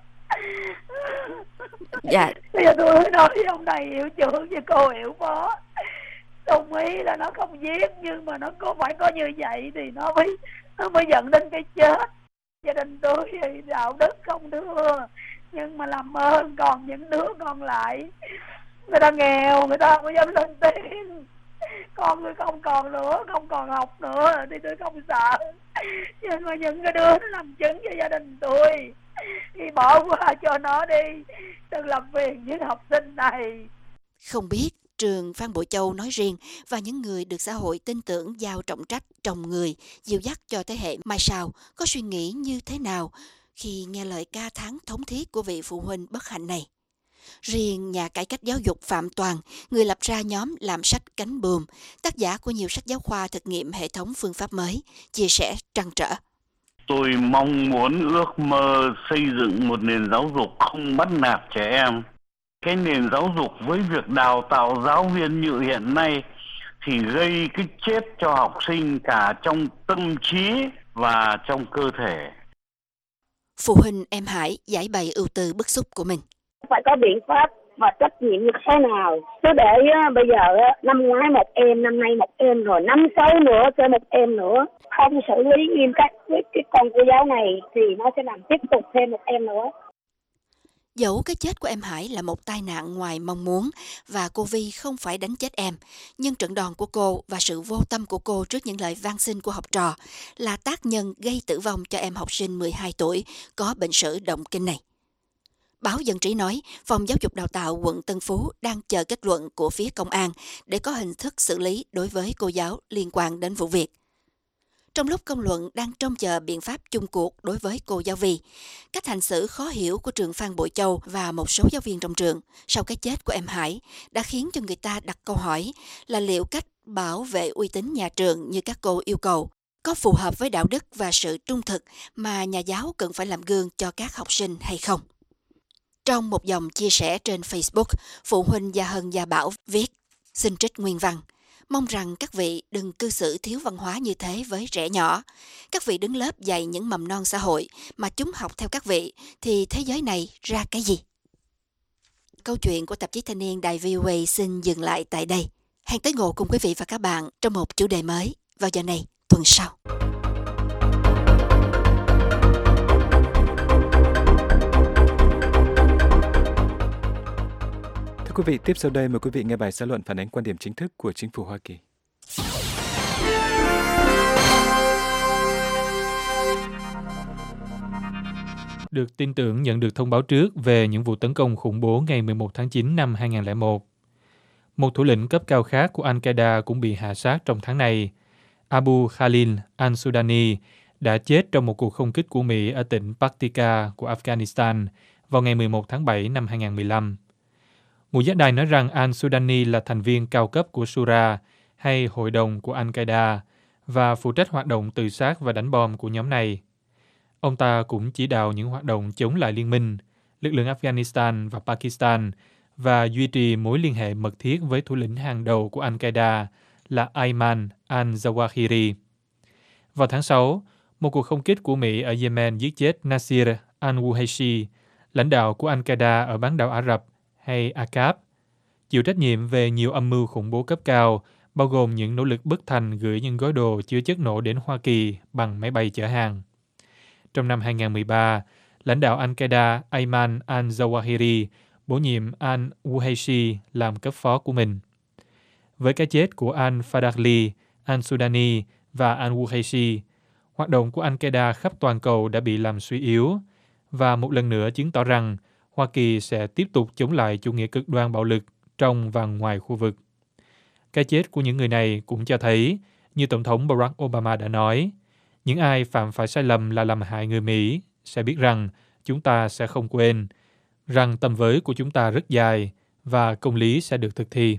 Dạ. Bây giờ tôi nói với ông này hiệu trưởng với cô hiệu phó đồng ý là nó không giết, nhưng mà nó có phải có như vậy thì nó mới nó mới dẫn đến cái chết. Gia đình tôi thì đạo đức không đưa, nhưng mà làm ơn còn những đứa còn lại người ta nghèo, người ta không có dám lên tiếng, con tôi không còn nữa, không còn học nữa thì tôi không sợ, nhưng mà những cái đứa nó làm chứng cho gia đình tôi thì bỏ qua cho nó đi, đừng làm phiền với học sinh này. Không biết trường Phan Bội Châu nói riêng và những người được xã hội tin tưởng giao trọng trách trồng người, dìu dắt cho thế hệ mai sau có suy nghĩ như thế nào khi nghe lời ca thán thống thiết của vị phụ huynh bất hạnh này. Riêng nhà cải cách giáo dục Phạm Toàn, người lập ra nhóm làm sách Cánh Buồm, tác giả của nhiều sách giáo khoa thực nghiệm hệ thống phương pháp mới, chia sẻ trăn trở. Tôi mong muốn ước mơ xây dựng một nền giáo dục không bắt nạt trẻ em. Cái nền giáo dục với việc đào tạo giáo viên như hiện nay thì gây cái chết cho học sinh cả trong tâm trí và trong cơ thể. Phụ huynh em Hải giải bày ưu tư bức xúc của mình. Phải có biện pháp và trách nhiệm như thế nào. Chứ để uh, bây giờ uh, năm ngoái một em, năm nay một em, rồi năm sau nữa cho một em nữa. Không xử lý nghiêm khắc với cái con cô giáo này thì nó sẽ làm tiếp tục thêm một em nữa. Dẫu cái chết của em Hải là một tai nạn ngoài mong muốn và cô Vi không phải đánh chết em, nhưng trận đòn của cô và sự vô tâm của cô trước những lời van xin của học trò là tác nhân gây tử vong cho em học sinh mười hai tuổi có bệnh sử động kinh này. Báo Dân Trí nói, Phòng Giáo dục Đào tạo quận Tân Phú đang chờ kết luận của phía công an để có hình thức xử lý đối với cô giáo liên quan đến vụ việc. Trong lúc công luận đang trông chờ biện pháp chung cuộc đối với cô giáo Vi, cách hành xử khó hiểu của trường Phan Bội Châu và một số giáo viên trong trường sau cái chết của em Hải đã khiến cho người ta đặt câu hỏi là liệu cách bảo vệ uy tín nhà trường như các cô yêu cầu có phù hợp với đạo đức và sự trung thực mà nhà giáo cần phải làm gương cho các học sinh hay không. Trong một dòng chia sẻ trên Facebook, phụ huynh Gia Hân Gia Bảo viết, xin trích nguyên văn. Mong rằng các vị đừng cư xử thiếu văn hóa như thế với trẻ nhỏ. Các vị đứng lớp dạy những mầm non xã hội mà chúng học theo các vị thì thế giới này ra cái gì? Câu chuyện của tạp chí Thanh niên Đài vê o a xin dừng lại tại đây. Hẹn tới ngộ cùng quý vị và các bạn trong một chủ đề mới vào giờ này tuần sau. Thưa quý vị, tiếp sau đây mời quý vị nghe bài xã luận phản ánh quan điểm chính thức của chính phủ Hoa Kỳ. Được tin tưởng nhận được thông báo trước về những vụ tấn công khủng bố ngày mười một tháng chín năm hai nghìn không trăm lẻ một. Một thủ lĩnh cấp cao khác của Al-Qaeda cũng bị hạ sát trong tháng này. Abu Khalil al-Sudani đã chết trong một cuộc không kích của Mỹ ở tỉnh Paktika của Afghanistan vào ngày mười một tháng bảy năm hai nghìn không trăm mười lăm. Ngũ giác đài nói rằng al-Sudani là thành viên cao cấp của Shura, hay Hội đồng của Al-Qaeda, và phụ trách hoạt động tự sát và đánh bom của nhóm này. Ông ta cũng chỉ đạo những hoạt động chống lại liên minh, lực lượng Afghanistan và Pakistan, và duy trì mối liên hệ mật thiết với thủ lĩnh hàng đầu của Al-Qaeda là Ayman al-Zawahiri. Vào tháng sáu, một cuộc không kích của Mỹ ở Yemen giết chết Nasir al-Wuhayshi, lãnh đạo của Al-Qaeda ở bán đảo Ả Rập hay a ca pê, chịu trách nhiệm về nhiều âm mưu khủng bố cấp cao bao gồm những nỗ lực bất thành gửi những gói đồ chứa chất nổ đến Hoa Kỳ bằng máy bay chở hàng. Trong năm hai không một ba, lãnh đạo Al-Qaeda Ayman al-Zawahiri bổ nhiệm al-Wuhayshi làm cấp phó của mình. Với cái chết của al-Fadaqli, al-Sudani và al-Wuhayshi, hoạt động của Al-Qaeda khắp toàn cầu đã bị làm suy yếu và một lần nữa chứng tỏ rằng Hoa Kỳ sẽ tiếp tục chống lại chủ nghĩa cực đoan bạo lực trong và ngoài khu vực. Cái chết của những người này cũng cho thấy, như Tổng thống Barack Obama đã nói, những ai phạm phải sai lầm là làm hại người Mỹ sẽ biết rằng chúng ta sẽ không quên, rằng tầm với của chúng ta rất dài và công lý sẽ được thực thi.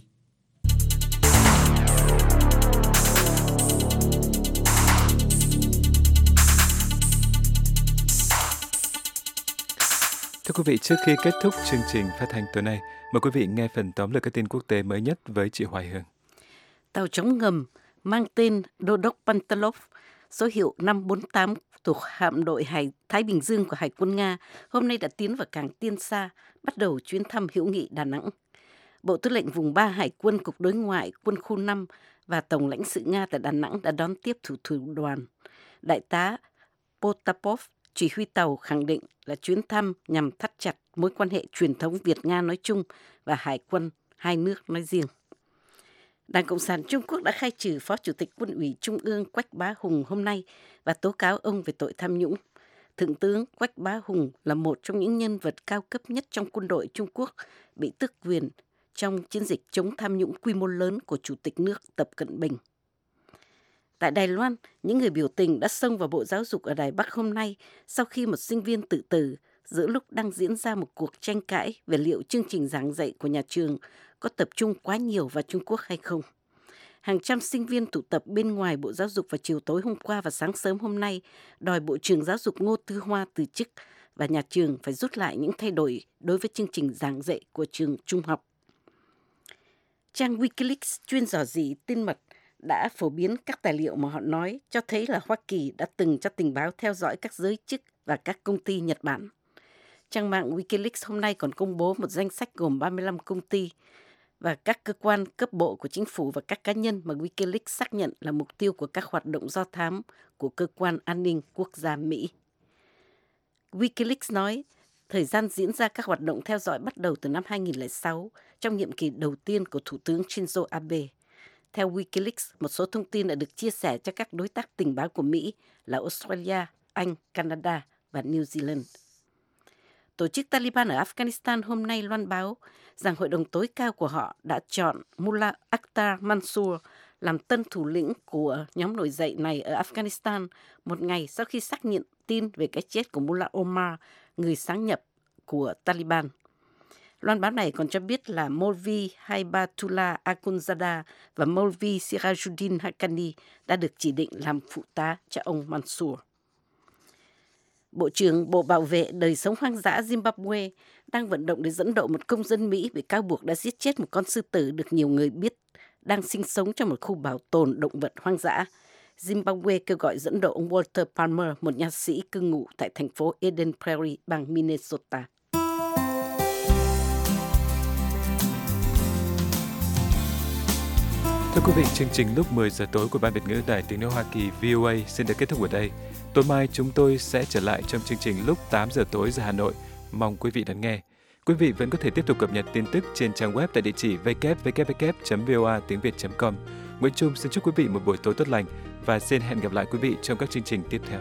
Thưa quý vị, trước khi kết thúc chương trình phát thanh tối nay, mời quý vị nghe phần tóm lược các tin quốc tế mới nhất với chị Hoài Hương. Tàu chống ngầm mang tên Đô đốc Pantelov, số hiệu năm bốn tám thuộc hạm đội Hải Thái Bình Dương của Hải quân Nga, hôm nay đã tiến vào cảng Tiên Sa, bắt đầu chuyến thăm hữu nghị Đà Nẵng. Bộ Tư lệnh Vùng ba Hải quân Cục Đối ngoại Quân khu năm và Tổng lãnh sự Nga tại Đà Nẵng đã đón tiếp thủ thủ đoàn. Đại tá Potapov, chỉ huy tàu, khẳng định là chuyến thăm nhằm thắt chặt mối quan hệ truyền thống Việt-Nga nói chung và Hải quân hai nước nói riêng. Đảng Cộng sản Trung Quốc đã khai trừ Phó Chủ tịch Quân ủy Trung ương Quách Bá Hùng hôm nay và tố cáo ông về tội tham nhũng. Thượng tướng Quách Bá Hùng là một trong những nhân vật cao cấp nhất trong quân đội Trung Quốc, bị tước quyền trong chiến dịch chống tham nhũng quy mô lớn của Chủ tịch nước Tập Cận Bình. Tại Đài Loan, những người biểu tình đã xông vào Bộ Giáo dục ở Đài Bắc hôm nay sau khi một sinh viên tự tử giữa lúc đang diễn ra một cuộc tranh cãi về liệu chương trình giảng dạy của nhà trường có tập trung quá nhiều vào Trung Quốc hay không. Hàng trăm sinh viên tụ tập bên ngoài Bộ Giáo dục vào chiều tối hôm qua và sáng sớm hôm nay đòi Bộ trưởng Giáo dục Ngô Tư Hoa từ chức và nhà trường phải rút lại những thay đổi đối với chương trình giảng dạy của trường trung học. Trang Wikileaks chuyên rò rỉ tin mật đã phổ biến các tài liệu mà họ nói cho thấy là Hoa Kỳ đã từng cho tình báo theo dõi các giới chức và các công ty Nhật Bản. Trang mạng Wikileaks hôm nay còn công bố một danh sách gồm ba mươi lăm công ty và các cơ quan cấp bộ của chính phủ và các cá nhân mà Wikileaks xác nhận là mục tiêu của các hoạt động do thám của Cơ quan An ninh Quốc gia Mỹ. Wikileaks nói, thời gian diễn ra các hoạt động theo dõi bắt đầu từ năm hai nghìn lẻ sáu, trong nhiệm kỳ đầu tiên của Thủ tướng Shinzo Abe. Theo Wikileaks, một số thông tin đã được chia sẻ cho các đối tác tình báo của Mỹ là Australia, Anh, Canada và New Zealand. Tổ chức Taliban ở Afghanistan hôm nay loan báo rằng hội đồng tối cao của họ đã chọn Mullah Akhtar Mansour làm tân thủ lĩnh của nhóm nổi dậy này ở Afghanistan một ngày sau khi xác nhận tin về cái chết của Mullah Omar, người sáng lập của Taliban. Loan báo này còn cho biết là Maulvi Haibatullah Akhundzada và Maulvi Sirajuddin Haqqani đã được chỉ định làm phụ tá cho ông Mansour. Bộ trưởng Bộ Bảo vệ Đời sống hoang dã Zimbabwe đang vận động để dẫn độ một công dân Mỹ bị cáo buộc đã giết chết một con sư tử được nhiều người biết đang sinh sống trong một khu bảo tồn động vật hoang dã. Zimbabwe kêu gọi dẫn độ ông Walter Palmer, một nha sĩ cư ngụ tại thành phố Eden Prairie, bang Minnesota. Thưa quý vị, chương trình lúc mười giờ tối của Ban Việt ngữ Đài Tiếng nói Hoa Kỳ vê o a xin được kết thúc ở đây. Tối mai chúng tôi sẽ trở lại trong chương trình lúc tám giờ tối giờ Hà Nội. Mong quý vị đón nghe. Quý vị vẫn có thể tiếp tục cập nhật tin tức trên trang web tại địa chỉ w w w chấm voa tiếng việt chấm com. Nguyễn Trung xin chúc quý vị một buổi tối tốt lành và xin hẹn gặp lại quý vị trong các chương trình tiếp theo.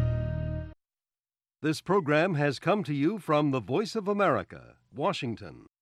This program has come to you from the Voice of America, Washington.